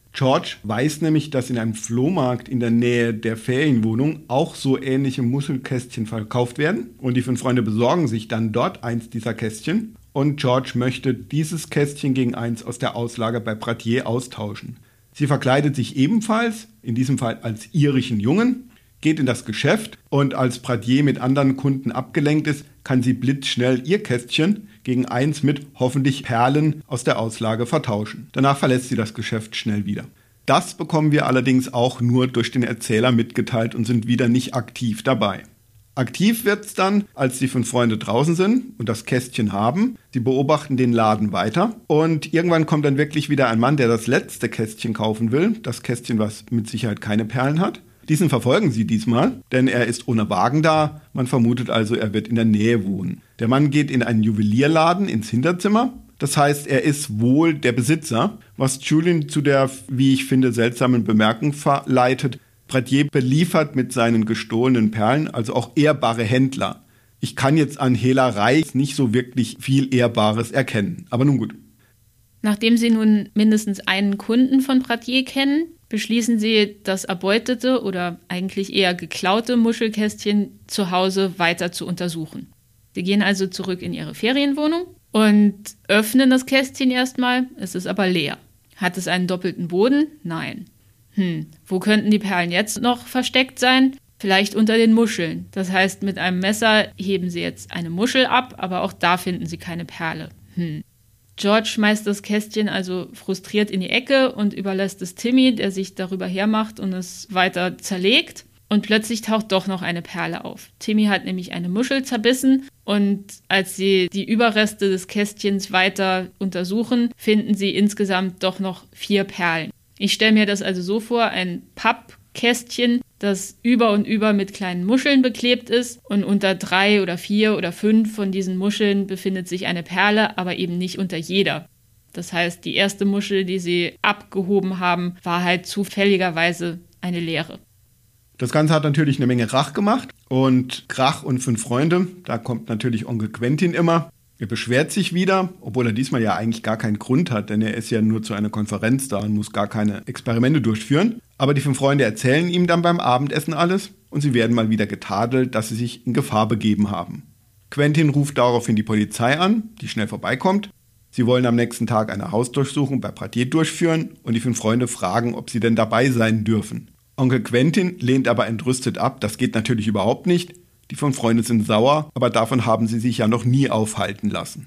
George weiß nämlich, dass in einem Flohmarkt in der Nähe der Ferienwohnung auch so ähnliche Muschelkästchen verkauft werden. Und die fünf Freunde besorgen sich dann dort eins dieser Kästchen. Und George möchte dieses Kästchen gegen eins aus der Auslage bei Pradier austauschen. Sie verkleidet sich ebenfalls, in diesem Fall als irischen Jungen, geht in das Geschäft und als Pradier mit anderen Kunden abgelenkt ist, kann sie blitzschnell ihr Kästchen gegen eins mit hoffentlich Perlen aus der Auslage vertauschen. Danach verlässt sie das Geschäft schnell wieder. Das bekommen wir allerdings auch nur durch den Erzähler mitgeteilt und sind wieder nicht aktiv dabei. Aktiv wird's dann, als die fünf Freunde draußen sind und das Kästchen haben. Sie beobachten den Laden weiter und irgendwann kommt dann wirklich wieder ein Mann, der das letzte Kästchen kaufen will. Das Kästchen, was mit Sicherheit keine Perlen hat. Diesen verfolgen sie diesmal, denn er ist ohne Wagen da. Man vermutet also, er wird in der Nähe wohnen. Der Mann geht in einen Juwelierladen ins Hinterzimmer. Das heißt, er ist wohl der Besitzer, was Julian zu der, wie ich finde, seltsamen Bemerkung verleitet. Pradier beliefert mit seinen gestohlenen Perlen also auch ehrbare Händler. Ich kann jetzt an Hehlerei nicht so wirklich viel Ehrbares erkennen, aber nun gut. Nachdem sie nun mindestens einen Kunden von Pradier kennen, beschließen sie, das erbeutete oder eigentlich eher geklaute Muschelkästchen zu Hause weiter zu untersuchen. Sie gehen also zurück in ihre Ferienwohnung und öffnen das Kästchen erstmal, es ist aber leer. Hat es einen doppelten Boden? Nein. Hm, wo könnten die Perlen jetzt noch versteckt sein? Vielleicht unter den Muscheln. Das heißt, mit einem Messer heben sie jetzt eine Muschel ab, aber auch da finden sie keine Perle. Hm. George schmeißt das Kästchen also frustriert in die Ecke und überlässt es Timmy, der sich darüber hermacht und es weiter zerlegt. Und plötzlich taucht doch noch eine Perle auf. Timmy hat nämlich eine Muschel zerbissen und als sie die Überreste des Kästchens weiter untersuchen, finden sie insgesamt doch noch vier Perlen. Ich stelle mir das also so vor, ein Pappkästchen, das über und über mit kleinen Muscheln beklebt ist und unter drei oder vier oder fünf von diesen Muscheln befindet sich eine Perle, aber eben nicht unter jeder. Das heißt, die erste Muschel, die sie abgehoben haben, war halt zufälligerweise eine leere. Das Ganze hat natürlich eine Menge Krach gemacht und Krach und fünf Freunde, da kommt natürlich Onkel Quentin immer. Er beschwert sich wieder, obwohl er diesmal ja eigentlich gar keinen Grund hat, denn er ist ja nur zu einer Konferenz da und muss gar keine Experimente durchführen. Aber die fünf Freunde erzählen ihm dann beim Abendessen alles und sie werden mal wieder getadelt, dass sie sich in Gefahr begeben haben. Quentin ruft daraufhin die Polizei an, die schnell vorbeikommt. Sie wollen am nächsten Tag eine Hausdurchsuchung bei Pradier durchführen und die fünf Freunde fragen, ob sie denn dabei sein dürfen. Onkel Quentin lehnt aber entrüstet ab, das geht natürlich überhaupt nicht. Die fünf Freunde sind sauer, aber davon haben sie sich ja noch nie aufhalten lassen.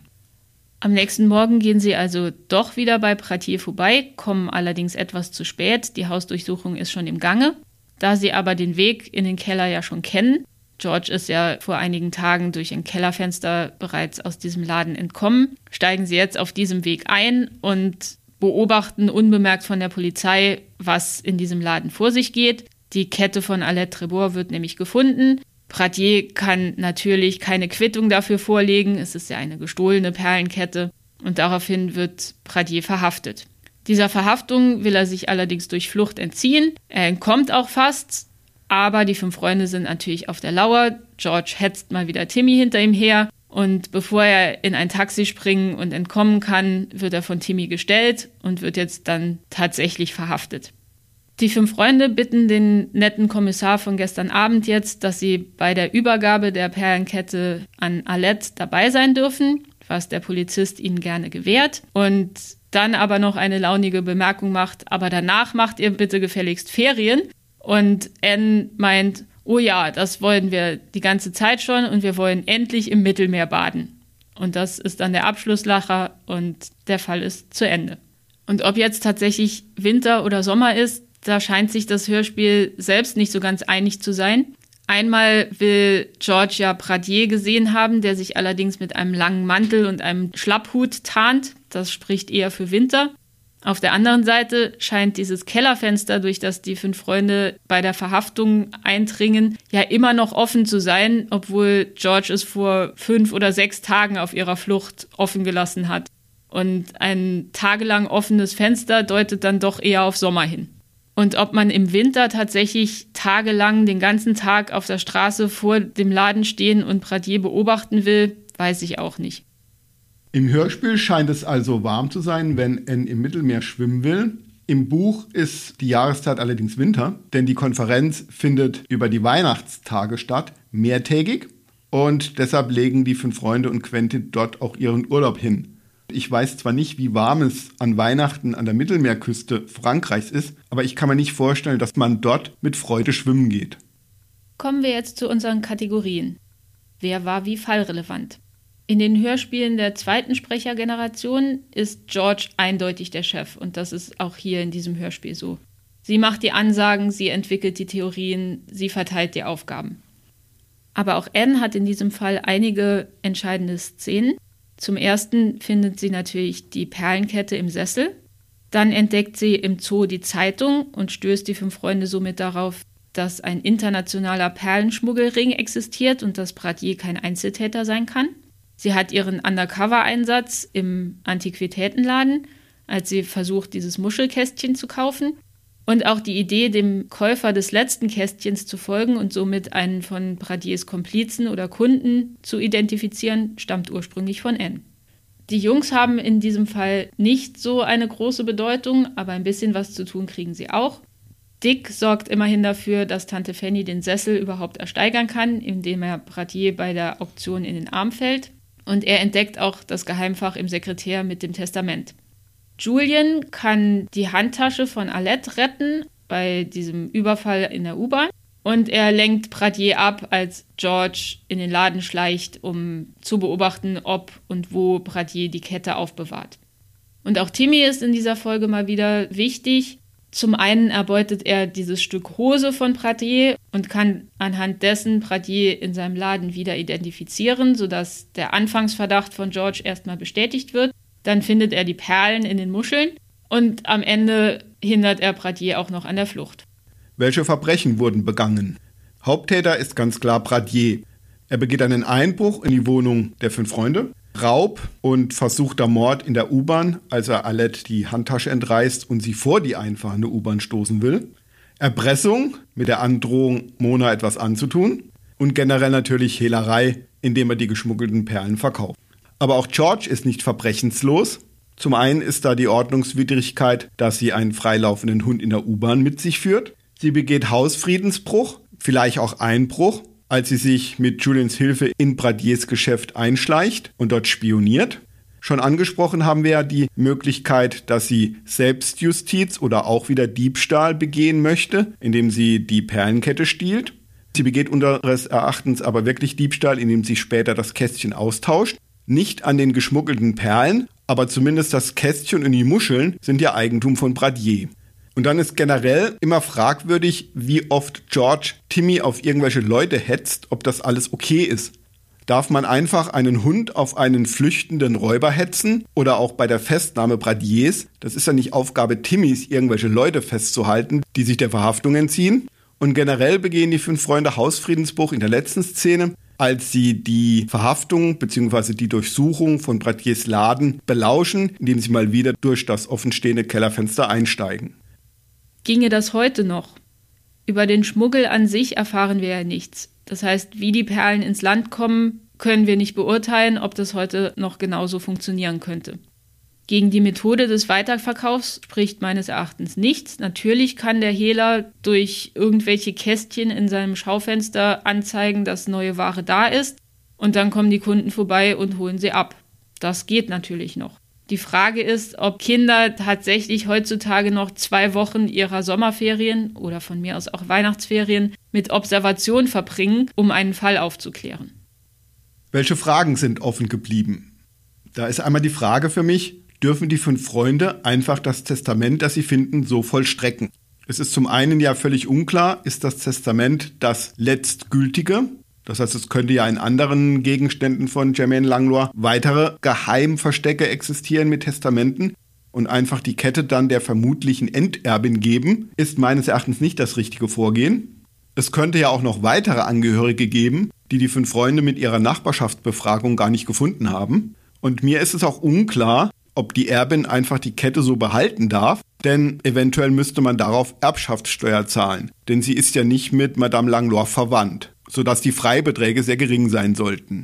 Am nächsten Morgen gehen sie also doch wieder bei Pradier vorbei, kommen allerdings etwas zu spät. Die Hausdurchsuchung ist schon im Gange. Da sie aber den Weg in den Keller ja schon kennen, George ist ja vor einigen Tagen durch ein Kellerfenster bereits aus diesem Laden entkommen, steigen sie jetzt auf diesem Weg ein und beobachten unbemerkt von der Polizei, was in diesem Laden vor sich geht. Die Kette von Alette Trébor wird nämlich gefunden. Pradier kann natürlich keine Quittung dafür vorlegen, es ist ja eine gestohlene Perlenkette und daraufhin wird Pradier verhaftet. Dieser Verhaftung will er sich allerdings durch Flucht entziehen, er entkommt auch fast, aber die fünf Freunde sind natürlich auf der Lauer, George hetzt mal wieder Timmy hinter ihm her und bevor er in ein Taxi springen und entkommen kann, wird er von Timmy gestellt und wird jetzt dann tatsächlich verhaftet. Die fünf Freunde bitten den netten Kommissar von gestern Abend jetzt, dass sie bei der Übergabe der Perlenkette an Alette dabei sein dürfen, was der Polizist ihnen gerne gewährt. Und dann aber noch eine launige Bemerkung macht, aber danach macht ihr bitte gefälligst Ferien. Und Anne meint, oh ja, das wollen wir die ganze Zeit schon und wir wollen endlich im Mittelmeer baden. Und das ist dann der Abschlusslacher und der Fall ist zu Ende. Und ob jetzt tatsächlich Winter oder Sommer ist, da scheint sich das Hörspiel selbst nicht so ganz einig zu sein. Einmal will George ja Pradier gesehen haben, der sich allerdings mit einem langen Mantel und einem Schlapphut tarnt. Das spricht eher für Winter. Auf der anderen Seite scheint dieses Kellerfenster, durch das die fünf Freunde bei der Verhaftung eindringen, ja immer noch offen zu sein, obwohl George es vor fünf oder sechs Tagen auf ihrer Flucht offen gelassen hat. Und ein tagelang offenes Fenster deutet dann doch eher auf Sommer hin. Und ob man im Winter tatsächlich tagelang den ganzen Tag auf der Straße vor dem Laden stehen und Pradier beobachten will, weiß ich auch nicht. Im Hörspiel scheint es also warm zu sein, wenn Anne im Mittelmeer schwimmen will. Im Buch ist die Jahreszeit allerdings Winter, denn die Konferenz findet über die Weihnachtstage statt, mehrtägig. Und deshalb legen die fünf Freunde und Quentin dort auch ihren Urlaub hin. Ich weiß zwar nicht, wie warm es an Weihnachten an der Mittelmeerküste Frankreichs ist, aber ich kann mir nicht vorstellen, dass man dort mit Freude schwimmen geht. Kommen wir jetzt zu unseren Kategorien. Wer war wie fallrelevant? In den Hörspielen der zweiten Sprechergeneration ist George eindeutig der Chef und das ist auch hier in diesem Hörspiel so. Sie macht die Ansagen, sie entwickelt die Theorien, sie verteilt die Aufgaben. Aber auch Anne hat in diesem Fall einige entscheidende Szenen. Zum ersten findet sie natürlich die Perlenkette im Sessel. Dann entdeckt sie im Zoo die Zeitung und stößt die fünf Freunde somit darauf, dass ein internationaler Perlenschmuggelring existiert und dass Pradier kein Einzeltäter sein kann. Sie hat ihren Undercover-Einsatz im Antiquitätenladen, als sie versucht, dieses Muschelkästchen zu kaufen. Und auch die Idee, dem Käufer des letzten Kästchens zu folgen und somit einen von Pradiers Komplizen oder Kunden zu identifizieren, stammt ursprünglich von Anne. Die Jungs haben in diesem Fall nicht so eine große Bedeutung, aber ein bisschen was zu tun kriegen sie auch. Dick sorgt immerhin dafür, dass Tante Fanny den Sessel überhaupt ersteigern kann, indem er Pradier bei der Auktion in den Arm fällt. Und er entdeckt auch das Geheimfach im Sekretär mit dem Testament. Julian kann die Handtasche von Alette retten bei diesem Überfall in der U-Bahn. Und er lenkt Pradier ab, als George in den Laden schleicht, um zu beobachten, ob und wo Pradier die Kette aufbewahrt. Und auch Timmy ist in dieser Folge mal wieder wichtig. Zum einen erbeutet er dieses Stück Hose von Pradier und kann anhand dessen Pradier in seinem Laden wieder identifizieren, sodass der Anfangsverdacht von George erstmal bestätigt wird. Dann findet er die Perlen in den Muscheln und am Ende hindert er Pradier auch noch an der Flucht. Welche Verbrechen wurden begangen? Haupttäter ist ganz klar Pradier. Er begeht einen Einbruch in die Wohnung der fünf Freunde, Raub und versuchter Mord in der U-Bahn, als er Alette die Handtasche entreißt und sie vor die einfahrende U-Bahn stoßen will. Erpressung mit der Androhung, Mona etwas anzutun. Und generell natürlich Hehlerei, indem er die geschmuggelten Perlen verkauft. Aber auch George ist nicht verbrechenslos. Zum einen ist da die Ordnungswidrigkeit, dass sie einen freilaufenden Hund in der U-Bahn mit sich führt. Sie begeht Hausfriedensbruch, vielleicht auch Einbruch, als sie sich mit Julians Hilfe in Pradiers Geschäft einschleicht und dort spioniert. Schon angesprochen haben wir ja die Möglichkeit, dass sie Selbstjustiz oder auch wieder Diebstahl begehen möchte, indem sie die Perlenkette stiehlt. Sie begeht unseres Erachtens aber wirklich Diebstahl, indem sie später das Kästchen austauscht. Nicht an den geschmuggelten Perlen, aber zumindest das Kästchen und die Muscheln sind ja Eigentum von Pradier. Und dann ist generell immer fragwürdig, wie oft George Timmy auf irgendwelche Leute hetzt, ob das alles okay ist. Darf man einfach einen Hund auf einen flüchtenden Räuber hetzen? Oder auch bei der Festnahme Pradiers? Das ist ja nicht Aufgabe Timmys, irgendwelche Leute festzuhalten, die sich der Verhaftung entziehen. Und generell begehen die fünf Freunde Hausfriedensbruch in der letzten Szene, als sie die Verhaftung bzw. die Durchsuchung von Pradiers Laden belauschen, indem sie mal wieder durch das offenstehende Kellerfenster einsteigen. Ginge das heute noch? Über den Schmuggel an sich erfahren wir ja nichts. Das heißt, wie die Perlen ins Land kommen, können wir nicht beurteilen, ob das heute noch genauso funktionieren könnte. Gegen die Methode des Weiterverkaufs spricht meines Erachtens nichts. Natürlich kann der Hehler durch irgendwelche Kästchen in seinem Schaufenster anzeigen, dass neue Ware da ist und dann kommen die Kunden vorbei und holen sie ab. Das geht natürlich noch. Die Frage ist, ob Kinder tatsächlich heutzutage noch zwei Wochen ihrer Sommerferien oder von mir aus auch Weihnachtsferien mit Observation verbringen, um einen Fall aufzuklären. Welche Fragen sind offen geblieben? Da ist einmal die Frage für mich, dürfen die fünf Freunde einfach das Testament, das sie finden, so vollstrecken? Es ist zum einen ja völlig unklar, ist das Testament das letztgültige? Das heißt, es könnte ja in anderen Gegenständen von Germaine Langlois weitere Geheimverstecke existieren mit Testamenten und einfach die Kette dann der vermutlichen Enterbin geben, ist meines Erachtens nicht das richtige Vorgehen. Es könnte ja auch noch weitere Angehörige geben, die die fünf Freunde mit ihrer Nachbarschaftsbefragung gar nicht gefunden haben. Und mir ist es auch unklar, ob die Erbin einfach die Kette so behalten darf, denn eventuell müsste man darauf Erbschaftssteuer zahlen, denn sie ist ja nicht mit Madame Langlois verwandt, sodass die Freibeträge sehr gering sein sollten.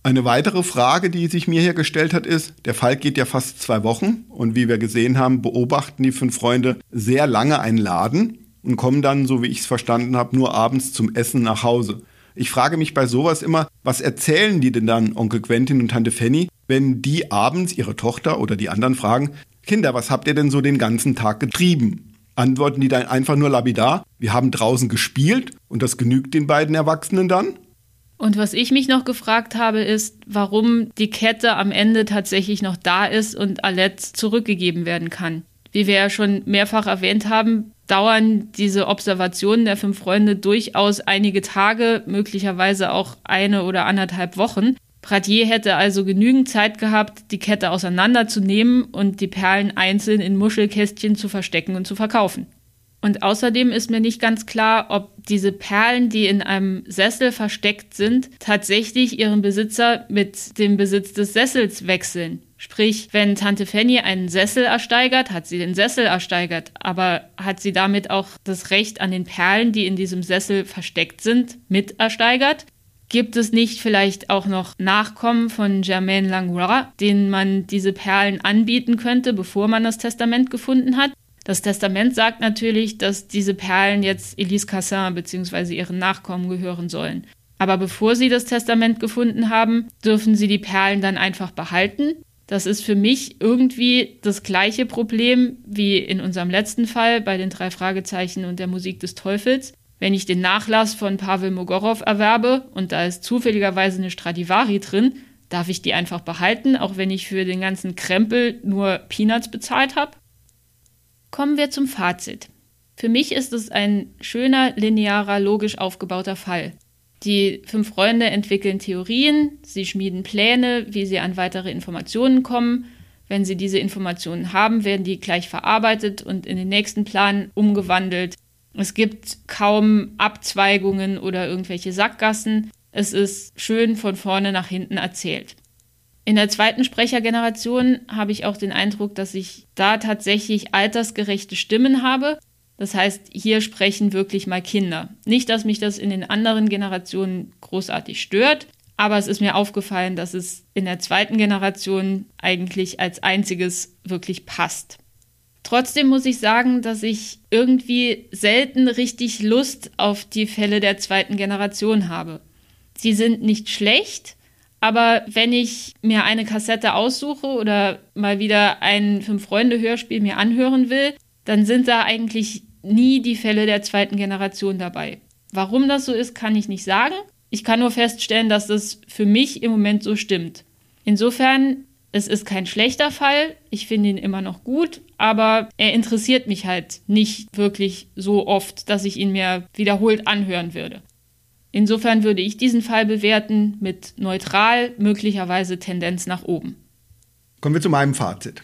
Eine weitere Frage, die sich mir hier gestellt hat, ist, der Fall geht ja fast zwei Wochen und wie wir gesehen haben, beobachten die fünf Freunde sehr lange einen Laden und kommen dann, so wie ich es verstanden habe, nur abends zum Essen nach Hause. Ich frage mich bei sowas immer, was erzählen die denn dann, Onkel Quentin und Tante Fanny, wenn die abends ihre Tochter oder die anderen fragen, Kinder, was habt ihr denn so den ganzen Tag getrieben? Antworten die dann einfach nur lapidar, wir haben draußen gespielt und das genügt den beiden Erwachsenen dann? Und was ich mich noch gefragt habe, ist, warum die Kette am Ende tatsächlich noch da ist und Alette zurückgegeben werden kann. Wie wir ja schon mehrfach erwähnt haben, dauern diese Observationen der fünf Freunde durchaus einige Tage, möglicherweise auch eine oder anderthalb Wochen. Pradier hätte also genügend Zeit gehabt, die Kette auseinanderzunehmen und die Perlen einzeln in Muschelkästchen zu verstecken und zu verkaufen. Und außerdem ist mir nicht ganz klar, ob diese Perlen, die in einem Sessel versteckt sind, tatsächlich ihren Besitzer mit dem Besitz des Sessels wechseln. Sprich, wenn Tante Fanny einen Sessel ersteigert, hat sie den Sessel ersteigert, aber hat sie damit auch das Recht an den Perlen, die in diesem Sessel versteckt sind, mit ersteigert? Gibt es nicht vielleicht auch noch Nachkommen von Germaine Langlois, denen man diese Perlen anbieten könnte, bevor man das Testament gefunden hat? Das Testament sagt natürlich, dass diese Perlen jetzt Elise Cassin bzw. ihren Nachkommen gehören sollen. Aber bevor sie das Testament gefunden haben, dürfen sie die Perlen dann einfach behalten. Das ist für mich irgendwie das gleiche Problem wie in unserem letzten Fall bei den drei Fragezeichen und der Musik des Teufels. Wenn ich den Nachlass von Pavel Mogorow erwerbe und da ist zufälligerweise eine Stradivari drin, darf ich die einfach behalten, auch wenn ich für den ganzen Krempel nur Peanuts bezahlt habe? Kommen wir zum Fazit. Für mich ist es ein schöner, linearer, logisch aufgebauter Fall. Die fünf Freunde entwickeln Theorien, sie schmieden Pläne, wie sie an weitere Informationen kommen. Wenn sie diese Informationen haben, werden die gleich verarbeitet und in den nächsten Plan umgewandelt. Es gibt kaum Abzweigungen oder irgendwelche Sackgassen. Es ist schön von vorne nach hinten erzählt. In der zweiten Sprechergeneration habe ich auch den Eindruck, dass ich da tatsächlich altersgerechte Stimmen habe. Das heißt, hier sprechen wirklich mal Kinder. Nicht, dass mich das in den anderen Generationen großartig stört, aber es ist mir aufgefallen, dass es in der zweiten Generation eigentlich als einziges wirklich passt. Trotzdem muss ich sagen, dass ich irgendwie selten richtig Lust auf die Fälle der zweiten Generation habe. Sie sind nicht schlecht, aber wenn ich mir eine Kassette aussuche oder mal wieder ein Fünf-Freunde-Hörspiel mir anhören will, dann sind da eigentlich nie die Fälle der zweiten Generation dabei. Warum das so ist, kann ich nicht sagen. Ich kann nur feststellen, dass das für mich im Moment so stimmt. Insofern, es ist kein schlechter Fall. Ich finde ihn immer noch gut, aber er interessiert mich halt nicht wirklich so oft, dass ich ihn mir wiederholt anhören würde. Insofern würde ich diesen Fall bewerten mit neutral, möglicherweise Tendenz nach oben. Kommen wir zu meinem Fazit.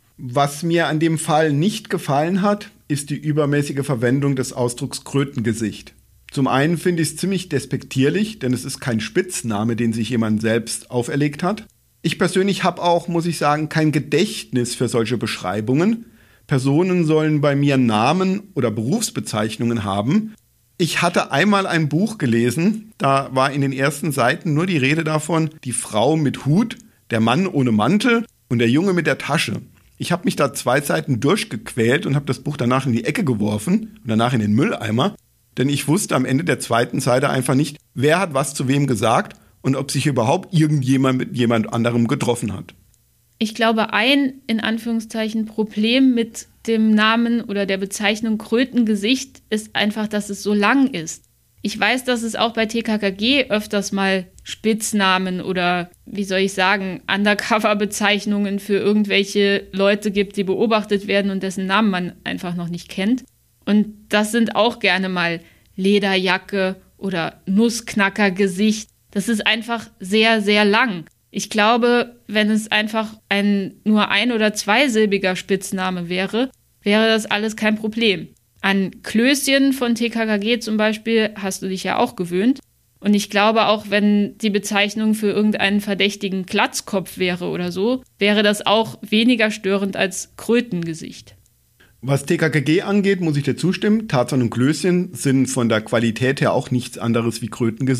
Was mir an dem Fall nicht gefallen hat, ist die übermäßige Verwendung des Ausdrucks Krötengesicht. Zum einen finde ich es ziemlich despektierlich, denn es ist kein Spitzname, den sich jemand selbst auferlegt hat. Ich persönlich habe auch, muss ich sagen, kein Gedächtnis für solche Beschreibungen. Personen sollen bei mir Namen oder Berufsbezeichnungen haben. Ich hatte einmal ein Buch gelesen, da war in den ersten Seiten nur die Rede davon, die Frau mit Hut, der Mann ohne Mantel und der Junge mit der Tasche. Ich habe mich da zwei Seiten durchgequält und habe das Buch danach in die Ecke geworfen und danach in den Mülleimer, denn ich wusste am Ende der zweiten Seite einfach nicht, wer hat was zu wem gesagt und ob sich überhaupt irgendjemand mit jemand anderem getroffen hat. Ich glaube, ein, in Anführungszeichen, Problem mit dem Namen oder der Bezeichnung Krötengesicht ist einfach, dass es so lang ist. Ich weiß, dass es auch bei T K K G öfters mal Spitznamen oder, wie soll ich sagen, Undercover-Bezeichnungen für irgendwelche Leute gibt, die beobachtet werden und dessen Namen man einfach noch nicht kennt. Und das sind auch gerne mal Lederjacke oder Nussknackergesicht. Das ist einfach sehr, sehr lang. Ich glaube, wenn es einfach ein nur ein- oder zweisilbiger Spitzname wäre, wäre das alles kein Problem. An Klößchen von T K K G zum Beispiel hast du dich ja auch gewöhnt. Und ich glaube auch, wenn die Bezeichnung für irgendeinen verdächtigen Glatzkopf wäre oder so, wäre das auch weniger störend als Krötengesicht. Was T K K G angeht, muss ich dir zustimmen. Tarzan und Klößchen sind von der Qualität her auch nichts anderes wie Krötengesicht.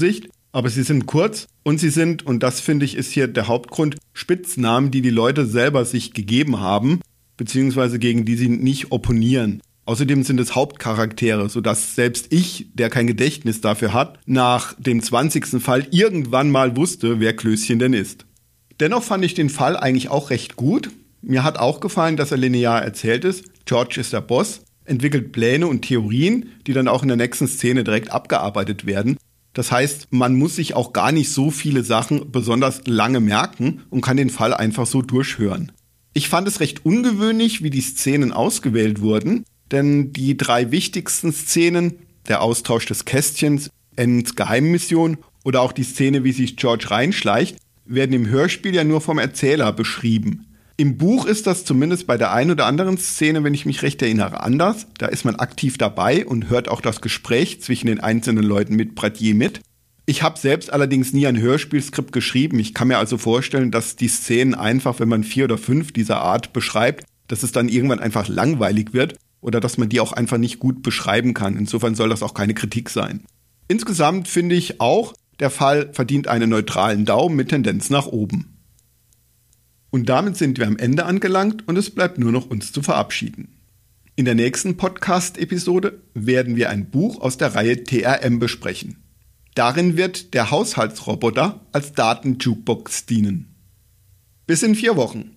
Aber sie sind kurz und sie sind, und das finde ich ist hier der Hauptgrund, Spitznamen, die die Leute selber sich gegeben haben, beziehungsweise gegen die sie nicht opponieren. Außerdem sind es Hauptcharaktere, sodass selbst ich, der kein Gedächtnis dafür hat, nach dem zwanzigsten Fall irgendwann mal wusste, wer Klößchen denn ist. Dennoch fand ich den Fall eigentlich auch recht gut. Mir hat auch gefallen, dass er linear erzählt ist. George ist der Boss, entwickelt Pläne und Theorien, die dann auch in der nächsten Szene direkt abgearbeitet werden. Das heißt, man muss sich auch gar nicht so viele Sachen besonders lange merken und kann den Fall einfach so durchhören. Ich fand es recht ungewöhnlich, wie die Szenen ausgewählt wurden, denn die drei wichtigsten Szenen, der Austausch des Kästchens, Ends Geheimmission oder auch die Szene, wie sich George reinschleicht, werden im Hörspiel ja nur vom Erzähler beschrieben. Im Buch ist das zumindest bei der einen oder anderen Szene, wenn ich mich recht erinnere, anders. Da ist man aktiv dabei und hört auch das Gespräch zwischen den einzelnen Leuten mit Pradier mit. Ich habe selbst allerdings nie ein Hörspielskript geschrieben. Ich kann mir also vorstellen, dass die Szenen einfach, wenn man vier oder fünf dieser Art beschreibt, dass es dann irgendwann einfach langweilig wird oder dass man die auch einfach nicht gut beschreiben kann. Insofern soll das auch keine Kritik sein. Insgesamt finde ich auch, der Fall verdient einen neutralen Daumen mit Tendenz nach oben. Und damit sind wir am Ende angelangt und es bleibt nur noch uns zu verabschieden. In der nächsten Podcast-Episode werden wir ein Buch aus der Reihe T R M besprechen. Darin wird der Haushaltsroboter als Daten-Jukebox dienen. Bis in vier Wochen.